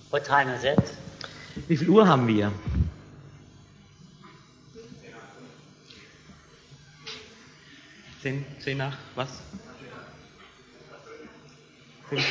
What time is it? Wie viel Uhr haben wir? 10 nach was? 5.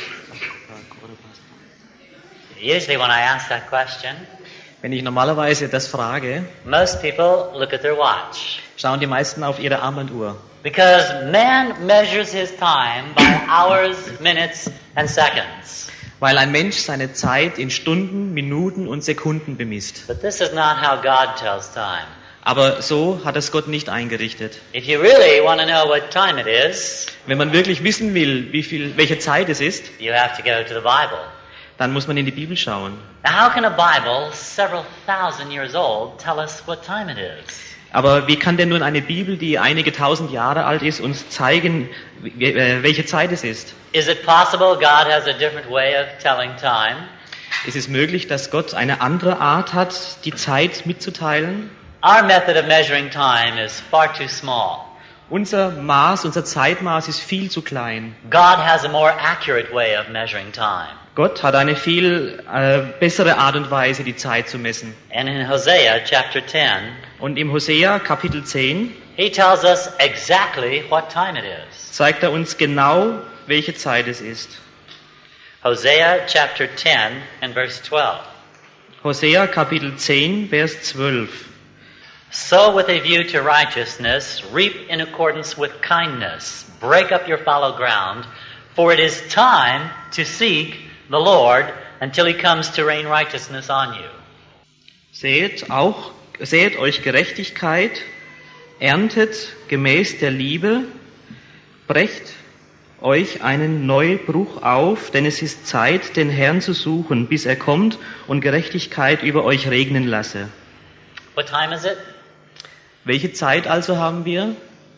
Usually when I ask that question, Wenn ich normalerweise das frage, most people look at their watch. schauen die meisten auf ihre Armbanduhr. Because man measures his time by hours, minutes, and seconds. Weil ein Mensch seine Zeit in Stunden, Minuten und Sekunden bemisst. But this is not how God tells time. Aber so hat es Gott nicht eingerichtet. If you really want to know what time it is, Wenn man wirklich wissen will, welche Zeit es ist, you have to go to the Bible. dann muss man in die Bibel schauen. Now, how can a Bible, several thousand years old, tell us what time it is? Aber wie kann denn nun eine Bibel, die einige tausend Jahre alt ist, uns zeigen, welche Zeit es ist? Is it possible God has a different way of telling time? Ist es möglich, dass Gott eine andere Art hat, die Zeit mitzuteilen? Our method of measuring time is far too small. Unser Zeitmaß ist viel zu klein. God has a more accurate way of measuring time. Gott hat eine viel bessere Art und Weise, die Zeit zu messen. And in Hosea chapter 10, Und im Hosea Kapitel 10 he tells us exactly what time it is. zeigt er uns genau, welche Zeit es ist. Hosea chapter 10 and verse 12. Hosea Kapitel 10, Vers 12. Sow with a view to righteousness, reap in accordance with kindness, break up your fallow ground, for it is time to seek the Lord until he comes to rain righteousness on you. Säet euch Gerechtigkeit, erntet gemäß der Liebe, brecht euch einen Neubruch auf, denn es ist Zeit, den Herrn zu suchen, bis er kommt und Gerechtigkeit über euch regnen lasse. What time is it? Welche Zeit also haben wir?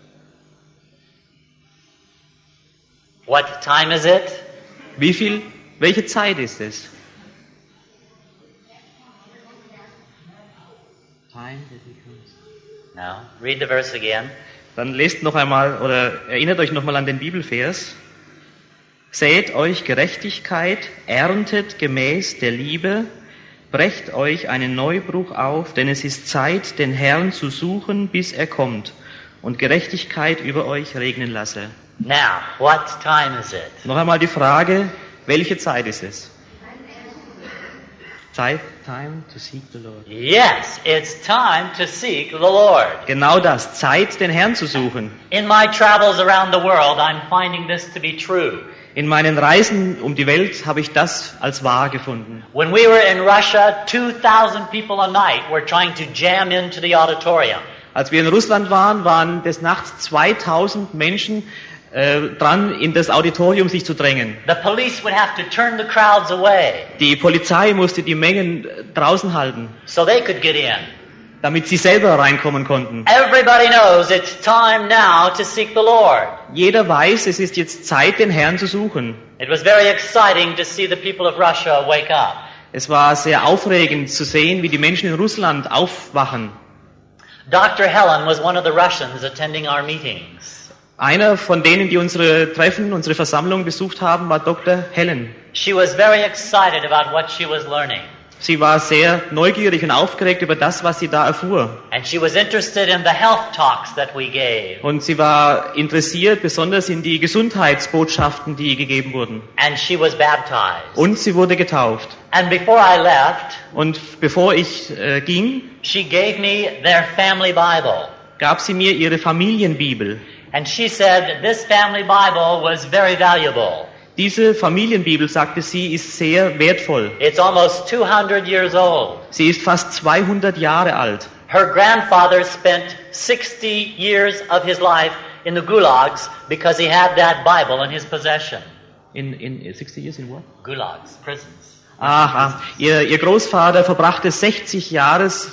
What time is it? Welche Zeit ist es? No. Read the verse again. Dann lest noch einmal oder erinnert euch noch mal an den Bibelvers. Sät euch Gerechtigkeit, erntet gemäß der Liebe, brecht euch einen Neubruch auf, denn es ist Zeit, den Herrn zu suchen, bis er kommt und Gerechtigkeit über euch regnen lasse. Now, what time is it? Noch einmal die Frage, welche Zeit ist es? Time to seek the Lord. Yes, it's time to seek the Lord. Genau das, Zeit, den Herrn zu suchen. In my travels around the world, I'm finding this to be true. In meinen Reisen um die Welt habe ich das als wahr gefunden. When we were in Russia, 2,000 people a night were trying to jam into the auditorium. Als wir in Russland waren des Nachts 2000 Menschen dran, in das Auditorium sich zu drängen. The police would have to turn the crowds away Die Polizei musste die Mengen draußen halten, so they could get in. damit sie selber reinkommen konnten. Everybody knows it's time now to seek the Lord. Jeder weiß, es ist jetzt Zeit, den Herrn zu suchen. It was very exciting to see the people of Russia wake up. Es war sehr aufregend zu sehen, wie die Menschen in Russland aufwachen. Dr. Helen was one of the Russians attending our meetings. Einer von denen, die unsere Versammlung besucht haben, war Dr. Helen. She was very excited about what she was learning. Sie war sehr neugierig und aufgeregt über das, was sie da erfuhr. And she was interested in the health talks that we gave. Und sie war interessiert, besonders in die Gesundheitsbotschaften, die gegeben wurden. And she was baptized. Und sie wurde getauft. And before I left, Und bevor ich ging, she gave me their family Bible. gab sie mir ihre Familienbibel. And she said this family Bible was very valuable. Diese Familienbibel, sagte sie, ist sehr wertvoll. It's almost 200 years old. Sie ist fast 200 Jahre alt. Her grandfather spent 60 years of his life in the gulags because he had that Bible in his possession. In 60 years in what? Gulags, prisons. Aha, ihr Großvater verbrachte 60 years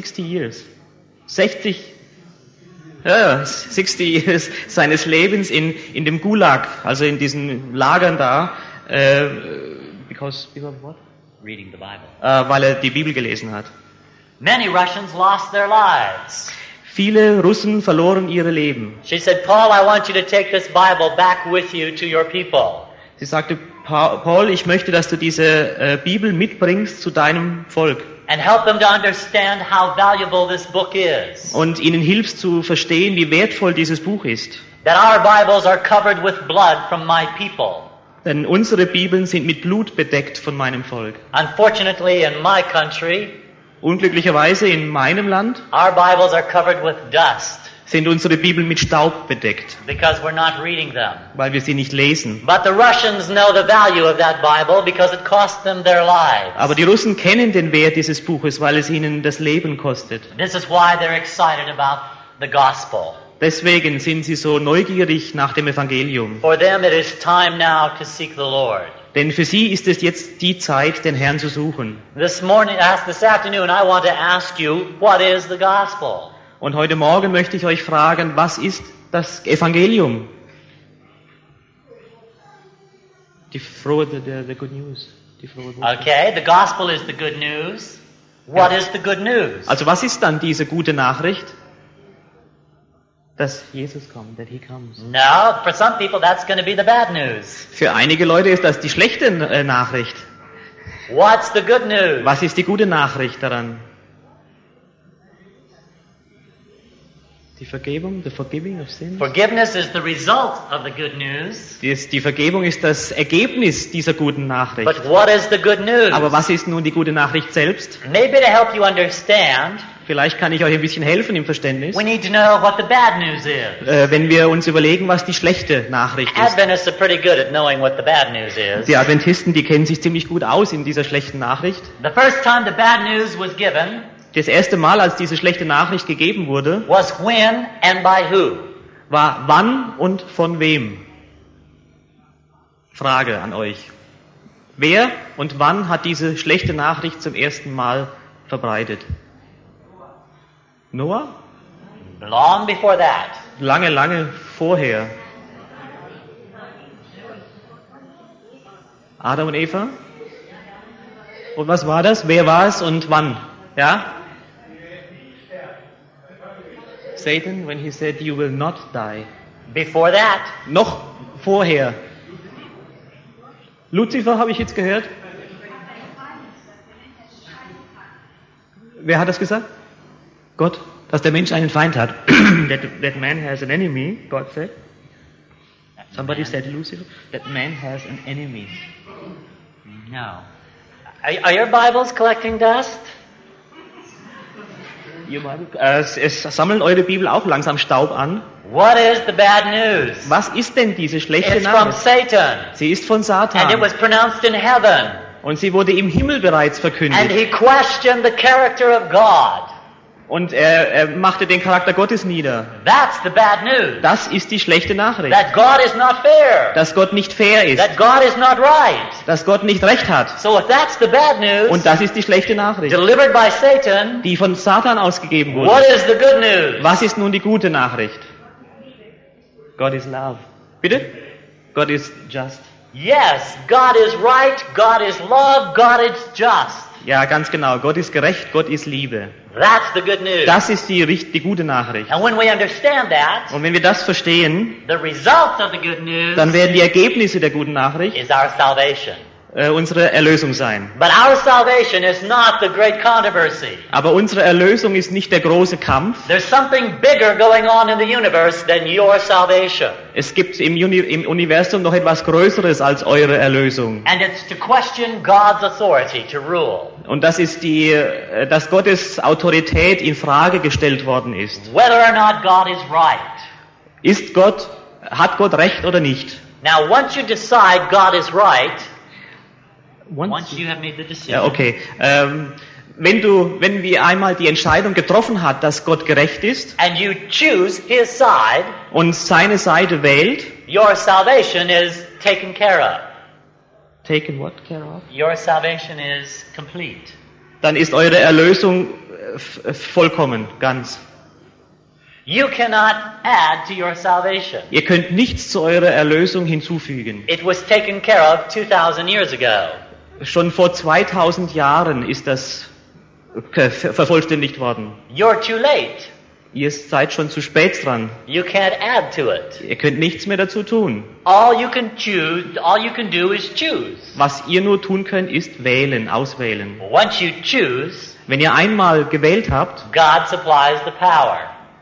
seines Lebens in dem Gulag, also in diesen Lagern da, because what? Reading the Bible. Weil er die Bibel gelesen hat. Many Russians lost their lives. Viele Russen verloren ihre Leben. She said, Paul, I want you to take this Bible back with you to your people. Sie sagte, Paul, ich möchte, dass du diese Bibel mitbringst zu deinem Volk and help them to understand how valuable this book is. und ihnen hilfst zu verstehen, wie wertvoll dieses Buch ist. That our Bibles are covered with blood from my people. Denn unsere Bibeln sind mit Blut bedeckt von meinem Volk. Unfortunately, in my country, Unglücklicherweise in meinem Land our Bibles are covered with dust sind unsere Bibeln mit Staub bedeckt, because we're not reading them. weil wir sie nicht lesen. But the Russians know the value of that Bible because it cost them their lives. Aber die Russen kennen den Wert dieses Buches, weil es ihnen das Leben kostet. This is why they're excited about the gospel. Deswegen sind sie so neugierig nach dem Evangelium. For them it is time now to seek the Lord. Denn für sie ist es jetzt die Zeit, den Herrn zu suchen. This afternoon I want to ask you, what is the gospel? Und heute Morgen möchte ich euch fragen, was ist das Evangelium? Die frohe, the good news. Die frohe Botschaft. Okay, the gospel is the good news. What is the good news? Also was ist dann diese gute Nachricht? Dass Jesus kommt, that he comes. No, for some people that's going to be the bad news. Für einige Leute ist das die schlechte Nachricht. What's the good news? Was ist die gute Nachricht daran? Die Vergebung, the forgiving of sins. Forgiveness is the result of the good news. Die Vergebung ist das Ergebnis dieser guten Nachricht. But what is the good news? Aber was ist nun die gute Nachricht selbst? Maybe to help you understand, Vielleicht kann ich euch ein bisschen helfen im Verständnis, we need to know what the bad news is. wenn wir uns überlegen, was die schlechte Nachricht ist. Adventists are pretty good at knowing what the bad news is. Die Adventisten, die kennen sich ziemlich gut aus in dieser schlechten Nachricht. The first time the bad news was given Das erste Mal, als diese schlechte Nachricht gegeben wurde, was when and by who? war wann und von wem? Frage an euch. Wer und wann hat diese schlechte Nachricht zum ersten Mal verbreitet? Noah? Long before that. Lange, lange vorher. Adam und Eva? Und was war das? Wer war es und wann? Ja? Satan, when he said, you will not die. Before that. Noch vorher. Luzifer habe ich jetzt gehört. Wer hat das gesagt? Gott, dass der Mensch einen Feind hat. that man has an enemy, God said. Somebody said Lucifer, that man has an enemy. No. Are your Bibles collecting dust? Es sammeln eure Bibel auch langsam Staub an. What is the bad news? Was ist denn diese schlechte It's from Nachricht? Satan. Sie ist von And it Satan. was pronounced in heaven. Und sie wurde im Himmel bereits And verkündet. he questioned the character of God. Und er machte den Charakter Gottes nieder. That's the bad news. Das ist die schlechte Nachricht. That God is not fair. Dass Gott nicht fair ist. That God is not right. Dass Gott nicht recht hat. So if that's the bad news, Und das ist die schlechte Nachricht, delivered by Satan, die von Satan ausgegeben what wurde. is the good news? Was ist nun die gute Nachricht? God is love. Bitte? God is just. Yes, God is right, God is love, God is just. Ja, ganz genau. Gott ist gerecht, Gott ist Liebe. That's the good news. Das ist die gute Nachricht. And when we understand that, Und wenn wir das verstehen, the result of the good news dann werden die Ergebnisse der guten Nachricht is our salvation. Unsere Erlösung sein. But our salvation is not the great controversy. Aber unsere Erlösung ist nicht der große Kampf. There's something bigger going on in the universe than your salvation. Es gibt im Universum noch etwas Größeres als eure Erlösung. And it's to question God's authority to rule. Und das ist dass Gottes Autorität in Frage gestellt worden ist. Whether or not God is right. Hat Gott Recht oder nicht? Now once you decide God is right, once you have made the decision, Ja, okay. Wenn wir einmal die Entscheidung getroffen hat, dass Gott gerecht ist and you choose His side, und seine Seite wählt, your salvation is taken care of. taken what care of? Your salvation is complete. Dann ist eure Erlösung vollkommen, ganz. You cannot add to your salvation. Ihr könnt nichts zu eurer Erlösung hinzufügen. It was taken care of 2,000 years ago. Schon vor 2000 Jahren ist das vervollständigt worden. You're too late. Ihr seid schon zu spät dran. You can't add to it. Ihr könnt nichts mehr dazu tun. All you can do is choose. Was ihr nur tun könnt, ist wählen, auswählen. Once you choose, Wenn ihr einmal gewählt habt, God supplies the power.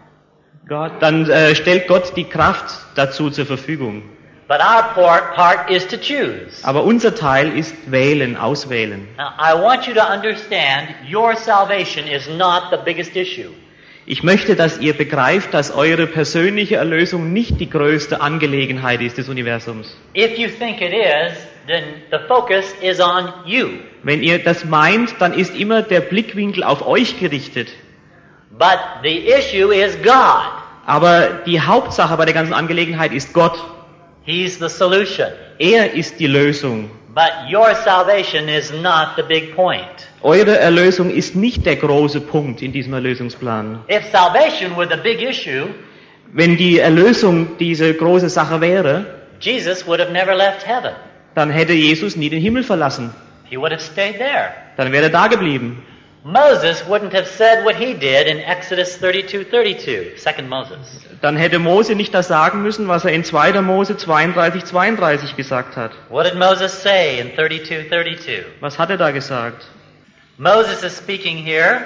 dann stellt Gott die Kraft dazu zur Verfügung. But our part is to choose. Aber unser Teil ist wählen, auswählen. Now, I want you to understand your salvation is not the biggest issue. Ich möchte, dass ihr begreift, dass eure persönliche Erlösung nicht die größte Angelegenheit ist des Universums. If you think it is, then the focus is on you. Wenn ihr das meint, dann ist immer der Blickwinkel auf euch gerichtet. But the issue is God. Aber die Hauptsache bei der ganzen Angelegenheit ist Gott. He's the solution. Er ist die Lösung. But your salvation is not the big point. Eure Erlösung ist nicht der große Punkt in diesem Erlösungsplan. If salvation were the big issue, Wenn die Erlösung diese große Sache wäre, Jesus would have never left heaven. dann hätte Jesus nie den Himmel verlassen. He would have stayed there. Dann wäre er da geblieben. Moses wouldn't have said what he did in Exodus 32:32, second Moses. Dann hätte Mose nicht das sagen müssen, was er in 2. Mose 32:32 gesagt hat. What did Moses say in 32:32? Was hat er da gesagt? Moses is speaking here,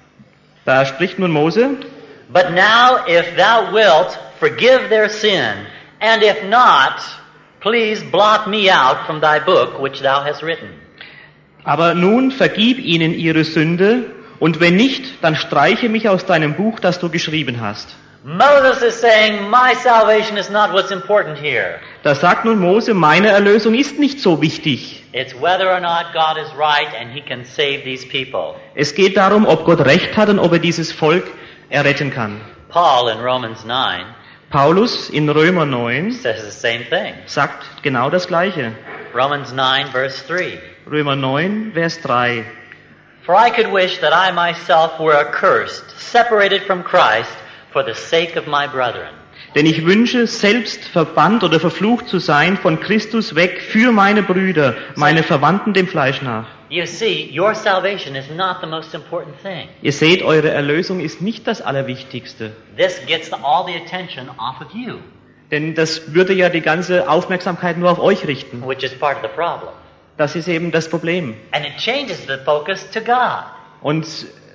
Da spricht nun Mose: but now if thou wilt forgive their sin, and if not, please blot me out from thy book which thou hast written. Aber nun vergib ihnen ihre Sünde, und wenn nicht, dann streiche mich aus deinem Buch, das du geschrieben hast. Moses is saying, my salvation is not what's important here. Da sagt nun Mose, meine Erlösung ist nicht so wichtig. It's whether or not God is right and he can save these people. Es geht darum, ob Gott recht hat und ob er dieses Volk erretten kann. Paul in Romans 9 Paulus in Römer 9 says the same thing. sagt genau das Gleiche. Romans 9 verse 3. Römer 9, Vers 3. For I could wish that I myself were accursed, separated from Christ, for the sake of my brethren. Denn ich wünsche, selbst verbannt oder verflucht zu sein, von Christus weg, für meine Brüder, meine Verwandten dem Fleisch nach. You see, your salvation is not the most important thing. Ihr seht, eure Erlösung ist nicht das Allerwichtigste. This gets all the attention off of you, Denn das würde ja die ganze Aufmerksamkeit nur auf euch richten. which is part of the problem. Das ist eben das Problem. And it changes the focus to God, Und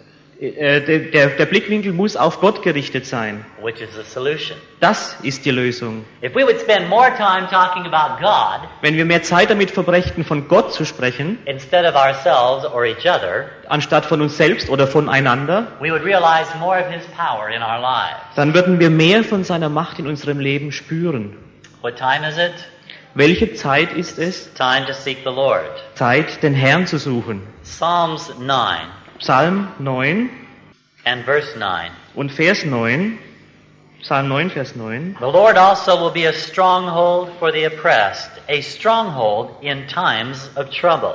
der Blickwinkel muss auf Gott gerichtet sein. which is the solution. Das ist die Lösung. If we would spend more time talking about God Wenn wir mehr Zeit damit verbrächten, von Gott zu sprechen, instead of ourselves or each other, anstatt von uns selbst oder voneinander, we would realize more of His power in our lives. dann würden wir mehr von seiner Macht in unserem Leben spüren. What time is it? Welche Zeit ist es? Time to seek the Lord. Zeit, den Herrn zu suchen. Psalms 9 Psalm 9 and verse 9. und Vers 9. Psalm 9, Vers 9. The Lord also will be a stronghold for the oppressed, a stronghold in times of trouble.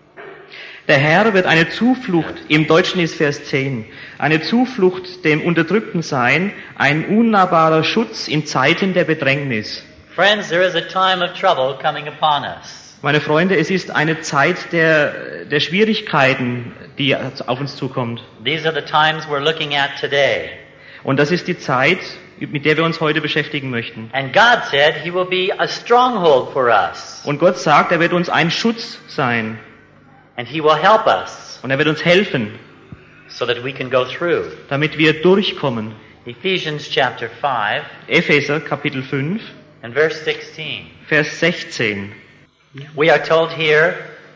Der Herr wird eine Zuflucht, im Deutschen ist Vers 10, eine Zuflucht dem Unterdrückten sein, ein unnahbarer Schutz in Zeiten der Bedrängnis. Friends, there is a time of trouble coming upon us. Meine Freunde, es ist eine Zeit der Schwierigkeiten, die auf uns zukommt. These are the times we're looking at today. Und das ist die Zeit, mit der wir uns heute beschäftigen möchten. And God said He will be a stronghold for us, Und Gott sagt, er wird uns ein Schutz sein. and He will help us Und er wird uns helfen, so that we can go through. damit wir durchkommen. Ephesians chapter 5 Epheser Kapitel 5, and verse 16. Vers 16. We are told here,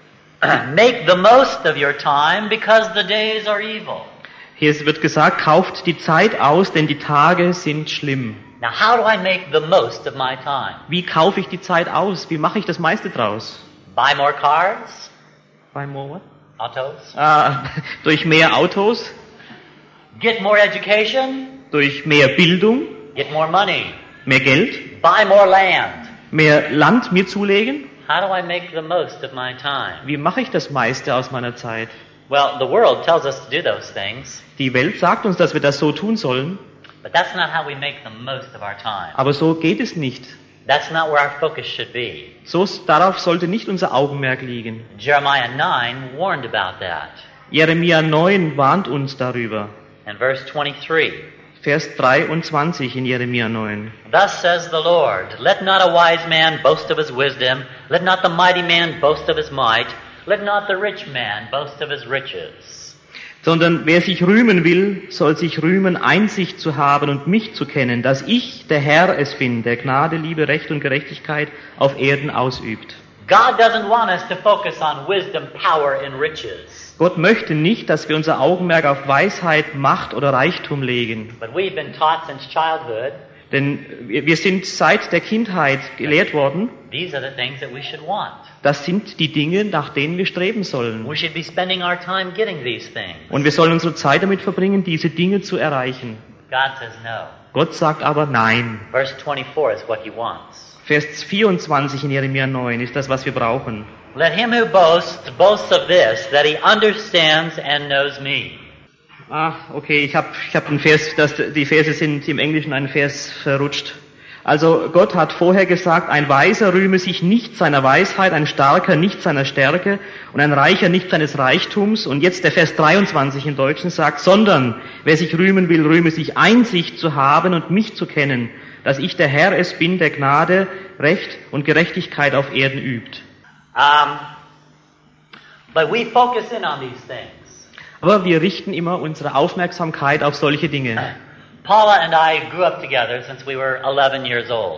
make the most of your time because the days are evil. Hier wird gesagt, kauft die Zeit aus, denn die Tage sind schlimm. Now, how do I make the most of my time? Wie kaufe ich die Zeit aus? Wie mache ich das meiste draus? Buy more cars, By more what? autos, Durch mehr Autos, get more education, durch mehr Bildung, get more money, mehr Geld, buy more land. mehr Land mir zulegen. How do I make the most of my time? Wie mache ich das meiste aus meiner Zeit? Well, the world tells us to do those things, Die Welt sagt uns, dass wir das so tun sollen, but that's not how we make the most of our time. aber so geht es nicht. That's not where our focus should be. Darauf sollte nicht unser Augenmerk liegen. Jeremiah 9 warned about that. Jeremia 9 warnt uns darüber. In verse 23, Vers 23 in Jeremia 9. Thus says the Lord, let not a wise man boast of his wisdom, let not the mighty man boast of his might, let not the rich man boast of his riches. Sondern wer sich rühmen will, soll sich rühmen, Einsicht zu haben und mich zu kennen, dass ich, der Herr, es bin, der Gnade, Liebe, Recht und Gerechtigkeit auf Erden ausübt. God doesn't want us to focus on wisdom, power, and riches. Gott möchte nicht, dass wir unser Augenmerk auf Weisheit, Macht oder Reichtum legen. But we've been taught since childhood, Denn wir sind seit der Kindheit gelehrt worden, these are the things that we should want. das sind die Dinge, nach denen wir streben sollen. We should be spending our time getting these things. Und wir sollen unsere Zeit damit verbringen, diese Dinge zu erreichen. God says no. Gott sagt aber nein. Verse 24 is what he wants. Vers 24 in Jeremia 9 ist das, was wir brauchen. Let him who boasts, boast of this, that he understands and knows me. Okay, ich hab einen Vers, die Verse sind im Englischen ein Vers verrutscht. Also Gott hat vorher gesagt, ein Weiser rühme sich nicht seiner Weisheit, ein Starker nicht seiner Stärke und ein Reicher nicht seines Reichtums. Und jetzt der Vers 23 im Deutschen sagt, sondern wer sich rühmen will, rühme sich Einsicht zu haben und mich zu kennen, dass ich der Herr es bin, der Gnade, Recht und Gerechtigkeit auf Erden übt. But we focus in on these things. Aber wir richten immer unsere Aufmerksamkeit auf solche Dinge. Paula and I grew up together since we were 11 years old.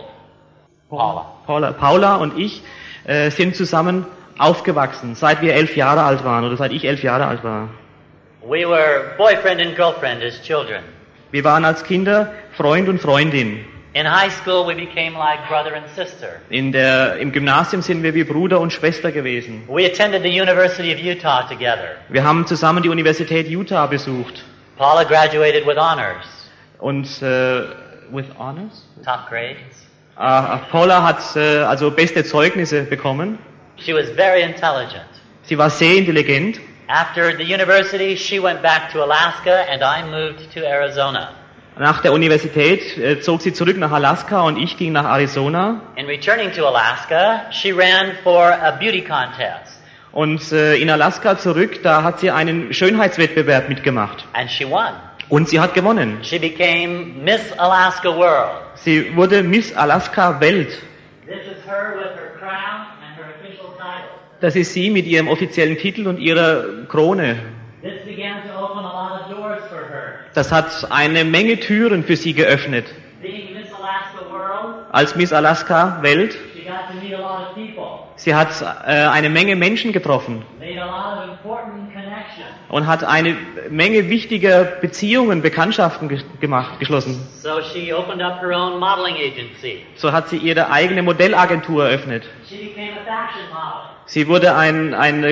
Paula und ich sind zusammen aufgewachsen, seit wir 11 Jahre alt waren oder seit ich 11 Jahre alt war. We were boyfriend and girlfriend as children. Wir waren als Kinder Freund und Freundin. In high school we became like brother and sister. Im Gymnasium sind wir wie Bruder und Schwester gewesen. We attended the University of Utah together. Wir haben zusammen die Universität Utah besucht. Paula graduated with honors. Und with honors? Top grades. Paula hat also beste Zeugnisse bekommen. She was very intelligent. Sie war sehr intelligent. After the university, she went back to Alaska and I moved to Arizona. Nach der Universität zog sie zurück nach Alaska und ich ging nach Arizona. In returning to Alaska, she ran for a beauty contest. Und in Alaska zurück, da hat sie einen Schönheitswettbewerb mitgemacht. And she won. Und sie hat gewonnen. She became Miss Alaska World. Sie wurde Miss Alaska Welt. This is her with her crown and her official title. Das ist sie mit ihrem offiziellen Titel und ihrer Krone. This began to open a lot of doors for her. Das hat eine Menge Türen für sie geöffnet. Being Miss Alaska World, Als Miss Alaska Welt, she got to meet a lot of people, sie hat eine Menge Menschen getroffen made a lot of important connections. und hat eine Menge wichtiger Beziehungen, Bekanntschaften geschlossen. So she opened up her own modeling agency. So hat sie ihre eigene Modellagentur eröffnet. She became a fashion model, Sie wurde ein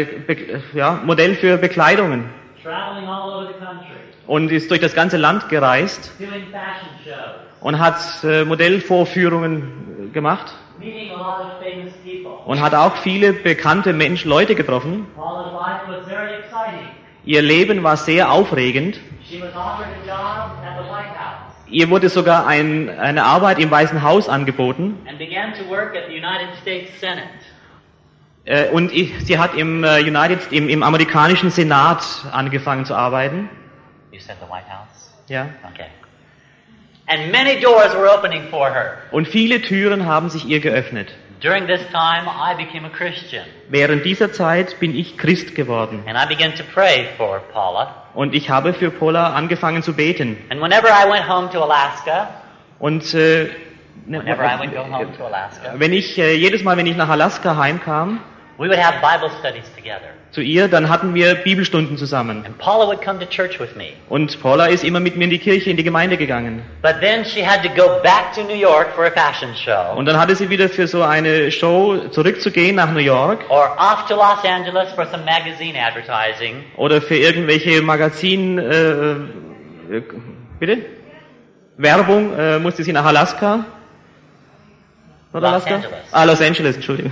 Modell für Bekleidungen traveling all over the country, und ist durch das ganze Land gereist doing fashion shows, und hat Modellvorführungen gemacht meeting a lot of famous people. und hat auch viele bekannte Leute getroffen. Paula's life was very exciting. Ihr Leben war sehr aufregend. She was offered a job at the White House Ihr wurde sogar eine Arbeit im Weißen Haus angeboten. and began to work at the United States Senate. Und sie hat im amerikanischen Senat angefangen zu arbeiten. You said the White House? Ja. Okay. And many doors were opening for her. Und viele Türen haben sich ihr geöffnet. During this time, I became a Christian. Während dieser Zeit bin ich Christ geworden. And I began to pray for Paula. Und ich habe für Paula angefangen zu beten. And whenever I went home to Alaska, Und whenever I would go home to Alaska, jedes Mal, wenn ich nach Alaska heimkam, we would have Bible studies together. zu ihr, dann hatten wir Bibelstunden zusammen. And Paula would come to church with me. Und Paula ist immer mit mir in die Kirche, in die Gemeinde gegangen. But then she had to go back to New York for a fashion show, Und dann hatte sie wieder für so eine Show zurückzugehen nach New York or off to Los Angeles for some magazine advertising, oder für irgendwelche Werbung musste sie nach Alaska. Oder Los Alaska? Angeles. Los Angeles, Entschuldigung.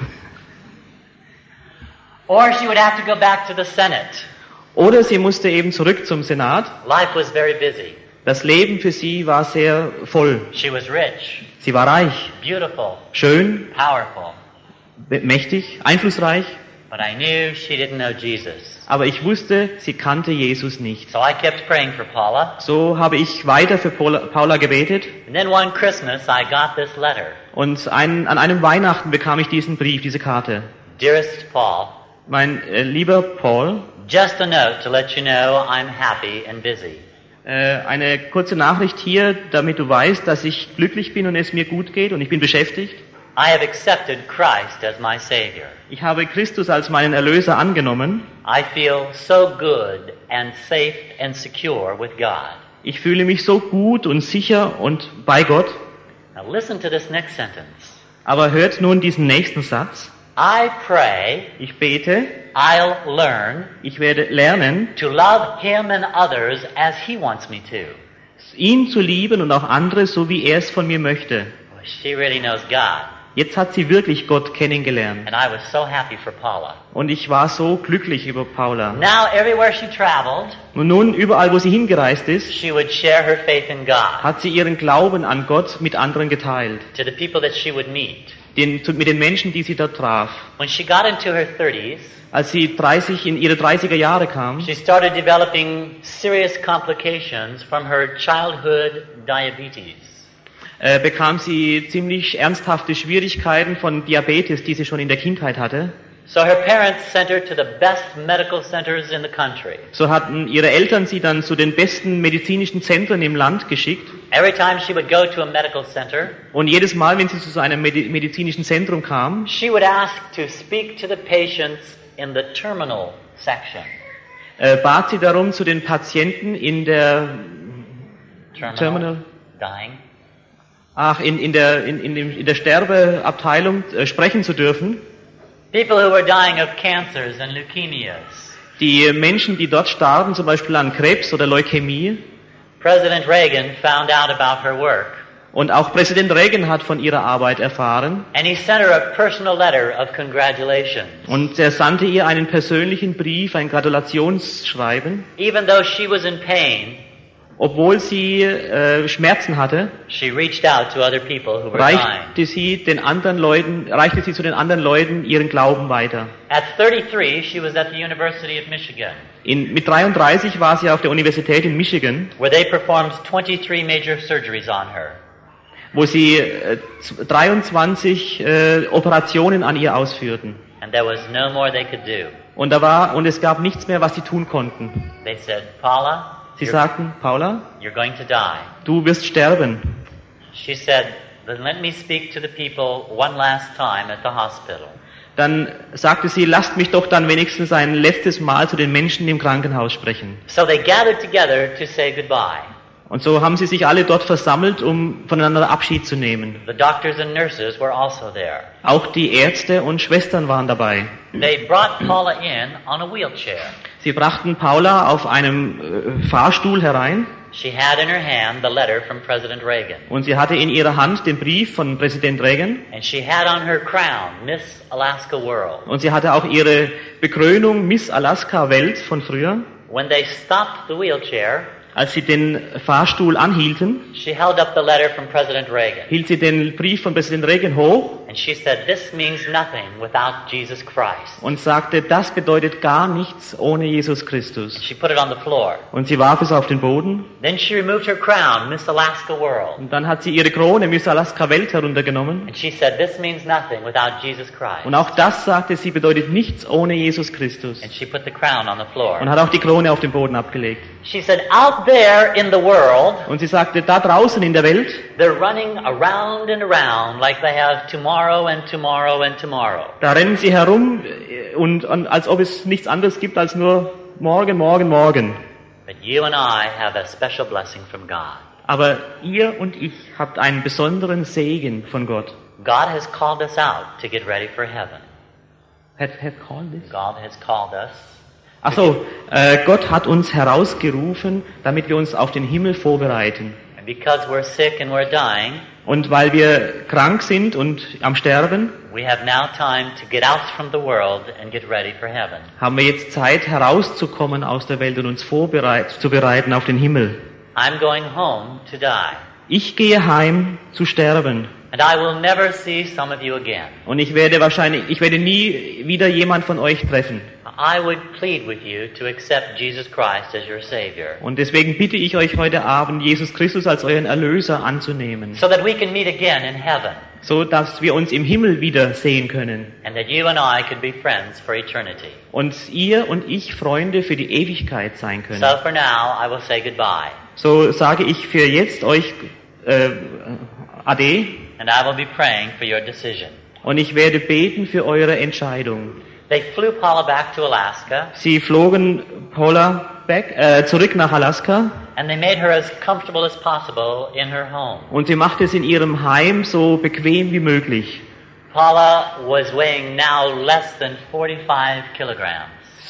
or she would have to go back to the Senate. Oder sie musste eben zurück zum Senat. Life was very busy. Das Leben für sie war sehr voll. She was rich, Sie war reich, beautiful, schön, powerful. mächtig, einflussreich. But I knew she didn't know Jesus. Aber ich wusste, sie kannte Jesus nicht. So I kept praying for Paula. So habe ich weiter für Paula gebetet. And then one Christmas I got this letter. Und an einem Weihnachten bekam ich diesen Brief, diese Karte. Dearest Paul, Mein lieber Paul, just a note to let you know I'm happy and busy. eine kurze Nachricht hier, damit du weißt, dass ich glücklich bin und es mir gut geht und ich bin beschäftigt. I have accepted Christ as my Savior. Ich habe Christus als meinen Erlöser angenommen. I feel so good and safe and secure with God. Ich fühle mich so gut und sicher und bei Gott. Now listen to this next sentence. Aber hört nun diesen nächsten Satz. I pray Ich bete, I'll learn ich werde lernen, to love Him and others as He wants me to. ihn zu lieben und auch andere, so wie er es von mir möchte. Well, she really knows God. Jetzt hat sie wirklich Gott kennengelernt. And I was so happy for Paula. Und ich war so glücklich über Paula. Now, everywhere she traveled, Und nun, überall, wo sie hingereist ist, she would share her faith in God hat sie ihren Glauben an Gott mit anderen geteilt. to the people that she would meet. Mit den Menschen, die sie dort traf. When she got into her 30s, Als sie in ihre 30er Jahre kam, she started developing serious complications from her childhood diabetes. bekam sie ziemlich ernsthafte Schwierigkeiten von Diabetes, die sie schon in der Kindheit hatte. So her parents sent her to the best medical centers in the country. So hatten ihre Eltern sie dann zu den besten medizinischen Zentren im Land geschickt. Every time she would go to a medical center, Und jedes Mal, wenn sie zu so einem medizinischen Zentrum kam, she would ask to speak to the patients in the terminal section. bat sie darum, zu den Patienten in der Terminal, Dying. in der Sterbeabteilung sprechen zu dürfen. People who were dying of cancers and leukemias. Die Menschen, die dort starben, zum Beispiel an Krebs oder Leukämie. President Reagan found out about her work. Und auch Präsident Reagan hat von ihrer Arbeit erfahren. And he sent her a personal letter of congratulations. Und er sandte ihr einen persönlichen Brief, ein Gratulationsschreiben. Even though she was in pain, Obwohl sie Schmerzen hatte, she reached out to other people who were dying. reichte sie zu den anderen Leuten ihren Glauben weiter. At 33, she was at the University of Michigan, Mit 33 war sie auf der Universität in Michigan, where they performed 23 major surgeries on her. wo sie 23 Operationen an ihr ausführten. And there was no more they could do. Und es gab nichts mehr, was sie tun konnten. They said, Paula, Sie sagten, Paula, you're going to die. du wirst sterben. She said, then let me speak to the people one last time at the hospital. Dann sagte sie, lasst mich doch dann wenigstens ein letztes Mal zu den Menschen im Krankenhaus sprechen. So they gathered together to say goodbye. Und so haben sie sich alle dort versammelt, um voneinander Abschied zu nehmen. The doctors and nurses were also there. Auch die Ärzte und Schwestern waren dabei. They brought Paula in on a wheelchair. Sie brachten Paula auf einem Fahrstuhl herein. She had in her hand the letter from President Reagan. Und sie hatte in ihrer Hand den Brief von Präsident Reagan. And she had on her crown, Miss Alaska World. Und sie hatte auch ihre Bekrönung Miss Alaska Welt von früher. When they stopped the wheelchair, Als sie den Fahrstuhl anhielten, she held up the letter from President Reagan. hielt sie den Brief von Präsident Reagan hoch And she said, this means nothing without Jesus Christ. und sagte, das bedeutet gar nichts ohne Jesus Christus. She put it on the floor. Und sie warf es auf den Boden. Then she removed her crown, Miss Alaska World. Und dann hat sie ihre Krone Miss Alaska Welt heruntergenommen. And she said, this means nothing without Jesus Christ. Und auch das sagte sie, bedeutet nichts ohne Jesus Christus. And she put the crown on the floor. Und hat auch die Krone auf den Boden abgelegt. She said, out there in the world, Und sie sagte, da draußen in der Welt, they're running around and around like they have tomorrow and tomorrow and tomorrow. da rennen sie herum und als ob es nichts anderes gibt als nur morgen, morgen, morgen. But you and I have a special blessing from God. Aber ihr und ich habt einen besonderen Segen von Gott. God has called us out to get ready for heaven. God has called us. Ach so, Gott hat uns herausgerufen, damit wir uns auf den Himmel vorbereiten. And because we're sick and we're dying, Und weil wir krank sind und am Sterben, we have now time to get out from the world and get ready for heaven. haben wir jetzt Zeit, herauszukommen aus der Welt und uns vorzubereiten auf den Himmel. I'm going home to die. Ich gehe heim zu sterben. And I will never see some of you again. Und ich werde nie wieder jemand von euch treffen. I would plead with you to accept Jesus Christ as your Savior, Und deswegen bitte ich euch heute Abend, Jesus Christus als euren Erlöser anzunehmen, so that we can meet again in heaven, so dass wir uns im Himmel wieder sehen können. and that you and I could be friends for eternity. Und ihr und ich Freunde für die Ewigkeit sein können. So for now, I will say goodbye, So sage ich für jetzt euch Ade, and I will be praying for your decision. und ich werde beten für eure Entscheidung. They flew Paula back to Alaska, Sie flogen Paula zurück nach Alaska and they made her as comfortable as possible in her home. und sie machte es in ihrem Heim so bequem wie möglich. Paula was weighing now less than 45 kilograms.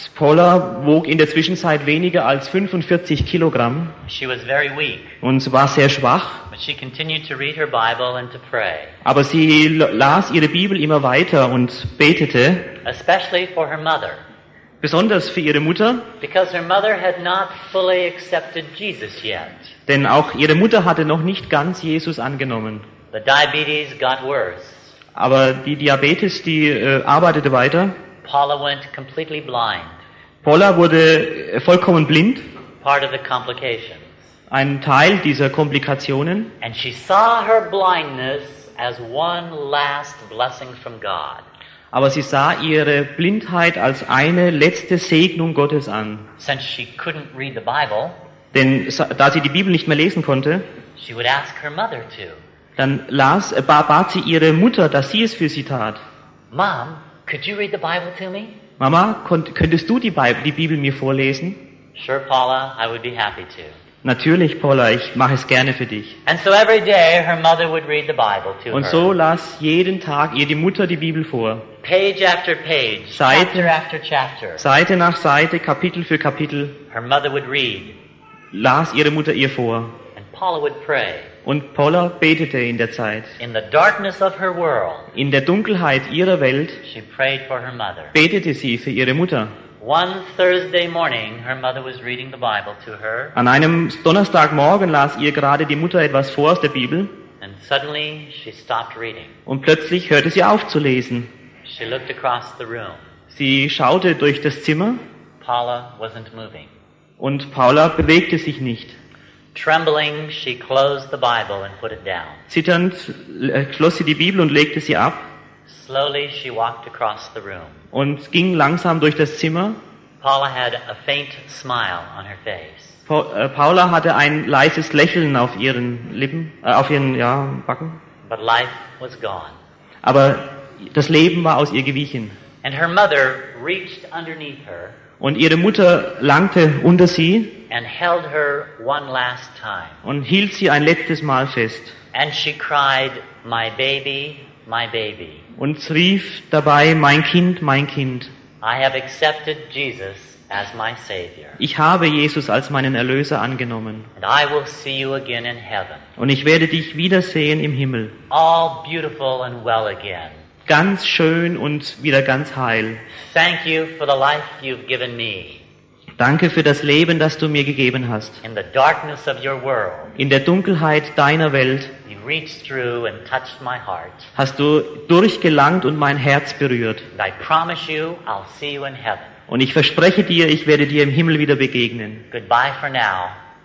Paula wog in der Zwischenzeit weniger als 45 Kilogramm She was very weak, und war sehr schwach, but she continued to read her Bible and to pray, aber sie las ihre Bibel immer weiter und betete, especially for her mother, besonders für ihre Mutter, because her mother had not fully accepted Jesus yet. denn auch ihre Mutter hatte noch nicht ganz Jesus angenommen. The diabetes got worse. Aber die Diabetes, die arbeitete weiter. Paula went completely blind, Paula wurde vollkommen blind, part of the complications. ein Teil dieser Komplikationen. And she saw her blindness as one last blessing from God. Aber sie sah ihre Blindheit als eine letzte Segnung Gottes an. Since she couldn't read the Bible, Denn da sie die Bibel nicht mehr lesen konnte, she would ask her mother to. dann bat sie ihre Mutter, dass sie es für sie tat. Mom, could you read the Bible to me? Mama, könntest du die Bibel mir vorlesen? Sure, Paula, I would be happy to. Natürlich, Paula, ich mache es gerne für dich. And so every day her mother would read the Bible to Und her. so las jeden Tag ihr die Mutter die Bibel vor. Page after page, Seite- chapter after chapter. Seite nach Seite, Kapitel für Kapitel, Her mother would read, las ihre Mutter ihr vor. and Paula would pray. Und Paula betete in der Zeit. In the darkness of her world, In der Dunkelheit ihrer Welt she prayed for her mother. betete sie für ihre Mutter. One Thursday morning, her mother was reading the Bible to her, An einem Donnerstagmorgen las ihr gerade die Mutter etwas vor aus der Bibel and suddenly she stopped reading. und plötzlich hörte sie auf zu lesen. She looked across the room. Sie schaute durch das Zimmer Paula wasn't moving. und Paula bewegte sich nicht. Trembling, she closed the Bible and put it down. Zitternd schloss sie die Bibel und legte sie ab Slowly, she walked across the room. und ging langsam durch das Zimmer. Paula had a faint smile on her face. Paula hatte ein leises Lächeln auf ihren Lippen, auf ihren Backen. But life was gone. Aber das Leben war aus ihr gewichen. And her mother reached underneath her Und ihre Mutter langte unter sie and held her one last time. und hielt sie ein letztes Mal fest. And she cried, "My baby, my baby. Und rief dabei, mein Kind, mein Kind. I have accepted Jesus as my Savior. Ich habe Jesus als meinen Erlöser angenommen. And I will see you again in heaven. Und ich werde dich wiedersehen im Himmel. All beautiful and well again. Ganz schön und wieder ganz heil. Thank you for the life you've given me. Danke für das Leben, das du mir gegeben hast. In the darkness of your world, In der Dunkelheit deiner Welt you reached through and touched my heart. hast du durchgelangt und mein Herz berührt. And I promise you, I'll see you in heaven. Und ich verspreche dir, ich werde dir im Himmel wieder begegnen. Goodbye for now.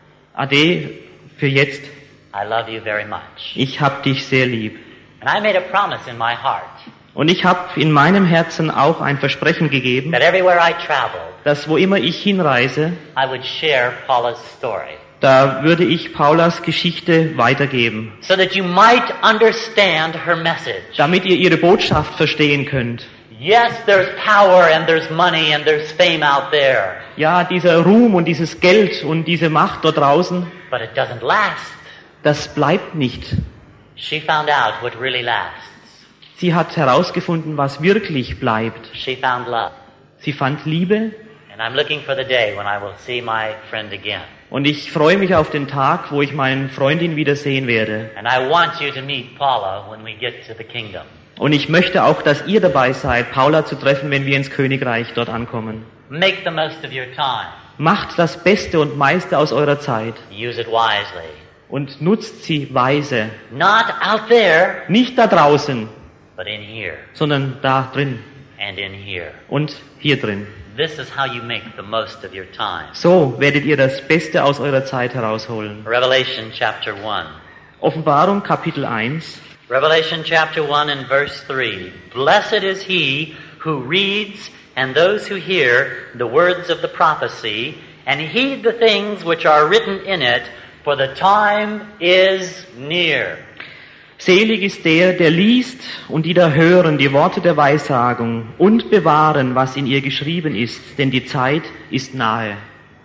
Ade für jetzt. I love you very much. Ich hab dich sehr lieb. And I made a promise in my heart Und ich habe in meinem Herzen auch ein Versprechen gegeben, that everywhere I traveled, dass wo immer ich hinreise, I would share Paula's story, da würde ich Paulas Geschichte weitergeben, so that you might understand her message. damit ihr ihre Botschaft verstehen könnt. Yes, there's power and there's money and there's fame out there, Ja, dieser Ruhm und dieses Geld und diese Macht dort draußen, but it doesn't last. das bleibt nicht. She found out what really lasts. Sie hat herausgefunden, was wirklich bleibt. She found love. Sie fand Liebe And I'm looking for the day when I will see my friend again. und ich freue mich auf den Tag, wo ich meine Freundin wiedersehen werde. And I want you to meet Paula when we get to the kingdom. Und ich möchte auch, dass ihr dabei seid, Paula zu treffen, wenn wir ins Königreich dort ankommen. Make the most of your time. Macht das Beste und meiste aus eurer Zeit. Use it wisely. und nutzt sie weise. Not out there, Nicht da draußen, but in here sondern da drin and in here. und hier drin. This is how you make the most of your time. So werdet ihr das Beste aus eurer Zeit herausholen. Revelation chapter 1. Offenbarung Kapitel 1. Revelation chapter 1 and verse 3. Blessed is he who reads and those who hear the words of the prophecy and heed the things which are written in it, for the time is near. Selig ist der liest und die da hören die Worte der Weissagung und bewahren, was in ihr geschrieben ist, denn die Zeit ist nahe.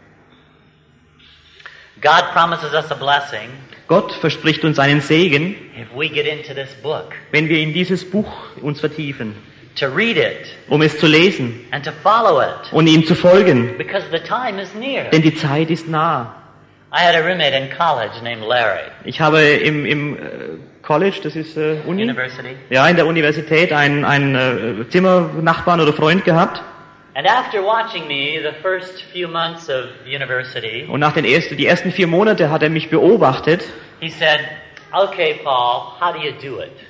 God promises us a blessing Gott verspricht uns einen Segen, if we get into this book, wenn wir in dieses Buch uns vertiefen, to read it um es zu lesen and to follow it, und ihm zu folgen, because the time is near. denn die Zeit ist nah. I had a roommate in college named Larry. Ich habe im College, das ist Uni, University. ja, in der Universität einen Zimmernachbarn oder Freund gehabt. And after watching me the first few months of university, Und nach die ersten 4 Monate hat er mich beobachtet. he said, "Okay, Paul, how do you do it?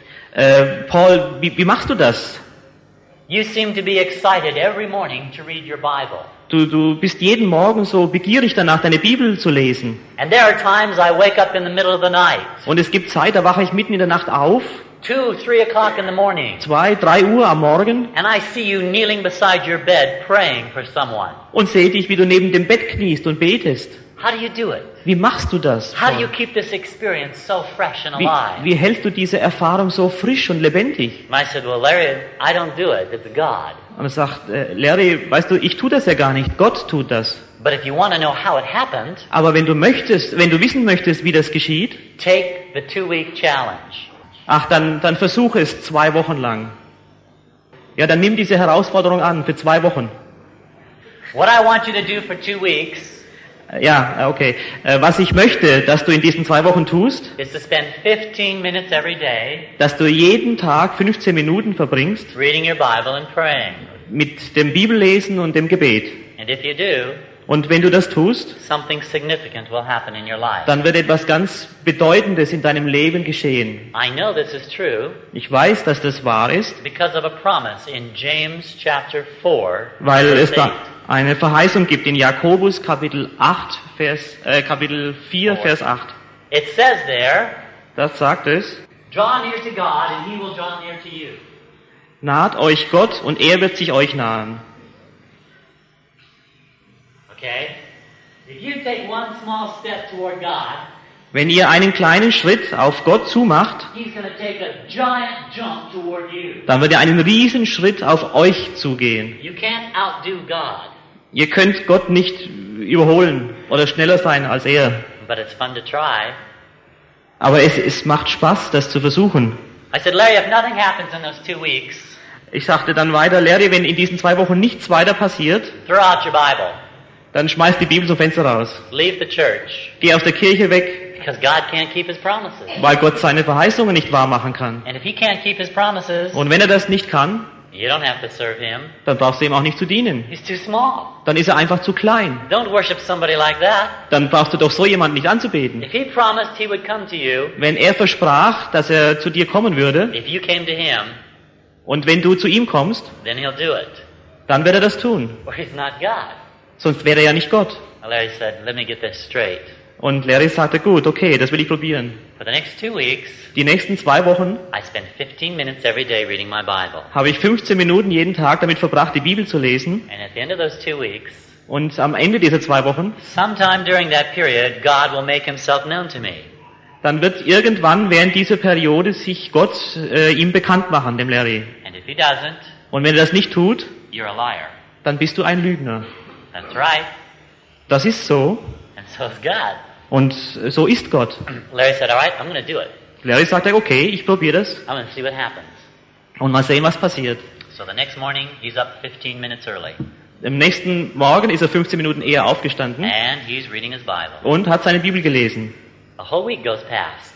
Paul, wie machst du das? You seem to be excited every morning to read your Bible. Du bist jeden Morgen so begierig danach, deine Bibel zu lesen. And there are times I wake up in the middle of the night, Und es gibt Zeit, da wache ich mitten in der Nacht auf, 2, 3 o'clock in the morning, 2, 3 Uhr am Morgen, and I see you kneeling beside your bed praying for someone. und sehe dich, wie du neben dem Bett kniest und betest. How do you do it? Wie machst du das? How do you Paul? keep this experience so fresh and Wie alive? hältst du diese Erfahrung so frisch und lebendig? And I said, well, Larry, I don't do it. It's God. Und er sagt, Larry, weißt du, ich tue das ja gar nicht, Gott tut das. But if you want to know how it happened, Aber wenn du wissen möchtest, wie das geschieht, take the 2-week challenge. dann versuche es 2 Wochen lang. Ja, dann nimm diese Herausforderung an für 2 Wochen. What I want you to do for 2 weeks Ja, okay. Was ich möchte, dass du in diesen 2 Wochen tust, is to spend 15 minutes every day dass du jeden Tag 15 Minuten verbringst reading your Bible and praying. mit dem Bibellesen und dem Gebet. And if you do, Und wenn du das tust, something significant will happen in your life. dann wird etwas ganz Bedeutendes in deinem Leben geschehen. I know this is true Ich weiß, dass das wahr ist, because of a promise in James chapter 4, weil es verse da 8. eine Verheißung gibt in Jakobus Kapitel 4, Vers 8. It says there, Das sagt es, draw near to God and he will draw near to you. naht euch Gott und er wird sich euch nahen. Okay? If you take one small step toward God, Wenn ihr einen kleinen Schritt auf Gott zumacht, he's going to take a giant jump toward you. dann wird er einen riesen Schritt auf euch zugehen. You can't outdo God, Ihr könnt Gott nicht überholen oder schneller sein als er. but it's fun to try. Aber es macht Spaß, das zu versuchen. I said, Larry, if nothing happens in those 2 weeks, Ich sagte dann weiter, Larry, wenn in diesen 2 Wochen nichts weiter passiert, throw out your Bible. dann schmeiß die Bibel zum Fenster raus. Leave the church. Geh aus der Kirche weg, Because God can't keep his promises. weil Gott seine Verheißungen nicht wahr machen kann. And if he can't keep his promises, Und wenn er das nicht kann, you don't have to serve him. dann brauchst du ihm auch nicht zu dienen. He's too small. Dann ist er einfach zu klein. Don't worship somebody like that. Dann brauchst du doch so jemanden nicht anzubeten. If he promised he would come to you, Wenn er versprach, dass er zu dir kommen würde, if you came to him, und wenn du zu ihm kommst, then he'll do it. dann wird er das tun. Or he's not God. Sonst wäre er ja nicht Gott. Well, Larry said, let me get this straight. Und Larry sagte, gut, okay, das will ich probieren. For the next 2 weeks, Die nächsten 2 Wochen I spend 15 minutes every day reading my Bible. habe ich 15 Minuten jeden Tag damit verbracht, die Bibel zu lesen. And at the end of those 2 weeks, Und am Ende dieser 2 Wochen, sometime during that period, God will make himself known to me. dann wird irgendwann während dieser Periode sich Gott ihm bekannt machen, dem Larry. And if he doesn't, Und wenn er das nicht tut, you're a liar. dann bist du ein Lügner. That's right. Das ist so. And so is God. Und so ist Gott. Larry said, all right, I'm going to do it. Larry sagte, okay, ich probiere das. I'm going to see what happens. Und mal sehen, was passiert. So the next morning, he's up 15 minutes early. Am nächsten Morgen ist er 15 Minuten eher aufgestanden And he's reading his Bible. und hat seine Bibel gelesen. A whole week goes past.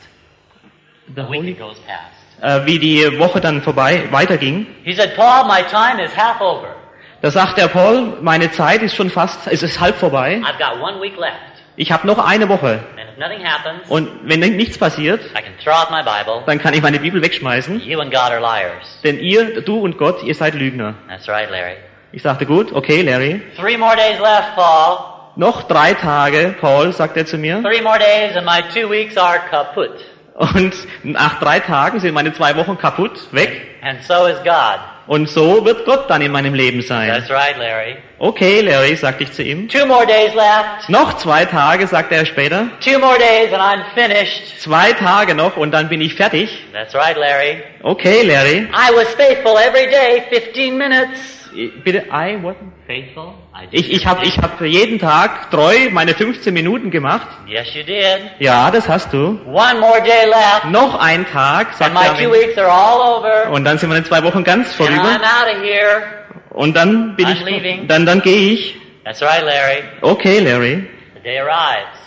The A week Holy- goes past. Wie die Woche dann weiterging, He said, Paul, my time is half over. da sagt der Paul, meine Zeit ist schon fast, es ist halb vorbei. I've got 1 week left. Ich habe noch eine Woche. And if nothing happens, Und wenn nichts passiert, I can throw out my Bible. dann kann ich meine Bibel wegschmeißen. You and God are liars. Denn du und Gott, ihr seid Lügner. That's right, Larry. Ich sagte, gut, okay, Larry. 3 more days left, Paul. Noch 3 Tage, Paul, sagt er zu mir. 3 more days and my 2 weeks are kaput. Und nach 3 Tagen sind meine 2 Wochen kaputt, weg. And so is God. Und so wird Gott dann in meinem Leben sein. That's right, Larry. Okay, Larry, sagte ich zu ihm. 2 more days left. Noch 2 Tage, sagte er später. 2 more days and I'm finished. 2 Tage noch und dann bin ich fertig. That's right, Larry. Okay, Larry. I was faithful every day, 15 minutes. Bitte, what? Faithful? I did. Ich hab jeden Tag treu meine 15 Minuten gemacht. Yes, you did. Ja, das hast du. 1 more day left. Noch ein Tag, And sagt my 2 er. weeks are all over. Und dann sind meine 2 Wochen ganz And vorüber. I'm out of here. Und dann bin I'm leaving. ich, dann gehe ich. That's right, Larry. Okay, Larry. The day arrives.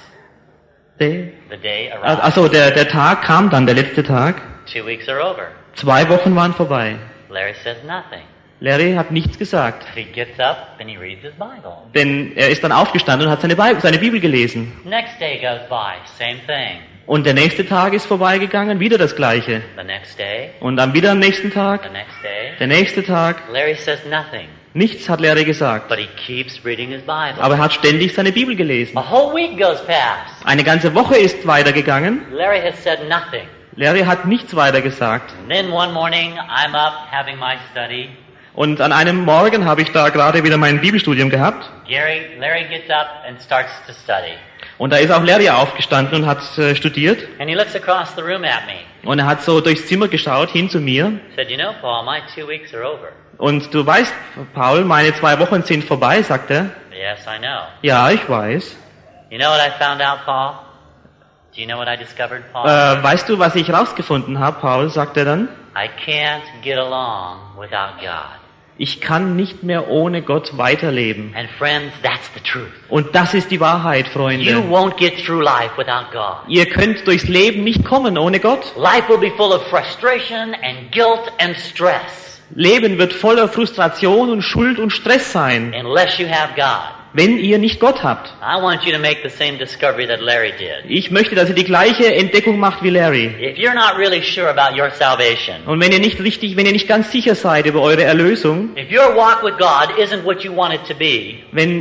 Der, The day arrives. also der Tag kam dann, der letzte Tag. 2 weeks are over. 2 Wochen waren vorbei. Larry says nothing. Larry hat nichts gesagt. He gets up and he reads his Bible. Denn er ist dann aufgestanden und hat seine Bibel gelesen. Next day goes by, same thing. Und der nächste Tag ist vorbeigegangen, wieder das Gleiche. The next day, Und dann wieder am nächsten the Tag, next day. der nächste Tag. Larry says nothing, Nichts hat Larry gesagt. but he keeps reading his Bible. Aber er hat ständig seine Bibel gelesen. A whole week goes past. Eine ganze Woche ist weitergegangen. Larry has said nothing. Larry hat nichts weiter gesagt. And then one morning, I'm up having my study. Und an einem Morgen habe ich da gerade wieder mein Bibelstudium gehabt. Larry gets up and starts to study. Und da ist auch Larry aufgestanden und hat studiert. And he looks across the room at me. Und er hat so durchs Zimmer geschaut, hin zu mir. Said, you know, Paul, my 2 weeks are over. Und du weißt, Paul, meine 2 Wochen sind vorbei, sagt er. Yes, I know. Ja, ich weiß. You know what I found out, Paul? Do you know what I discovered, Paul? Weißt du, was ich rausgefunden habe, Paul, sagt er dann? I can't get along without God. Ich kann nicht mehr ohne Gott weiterleben. And friends, that's the truth. Und das ist die Wahrheit, You Freunde. won't get through life without God. Ihr könnt durchs Leben nicht kommen ohne Gott. Life will be full of frustration and guilt and stress Leben wird voller Frustration und Schuld und Stress sein, unless you have God. wenn ihr nicht Gott habt. I want you to make the same discovery that Larry did. Ich möchte, dass ihr die gleiche Entdeckung macht wie Larry. If you're not really sure about your salvation, Und wenn ihr nicht ganz sicher seid über eure Erlösung, if your walk with God isn't what you want it to be, wenn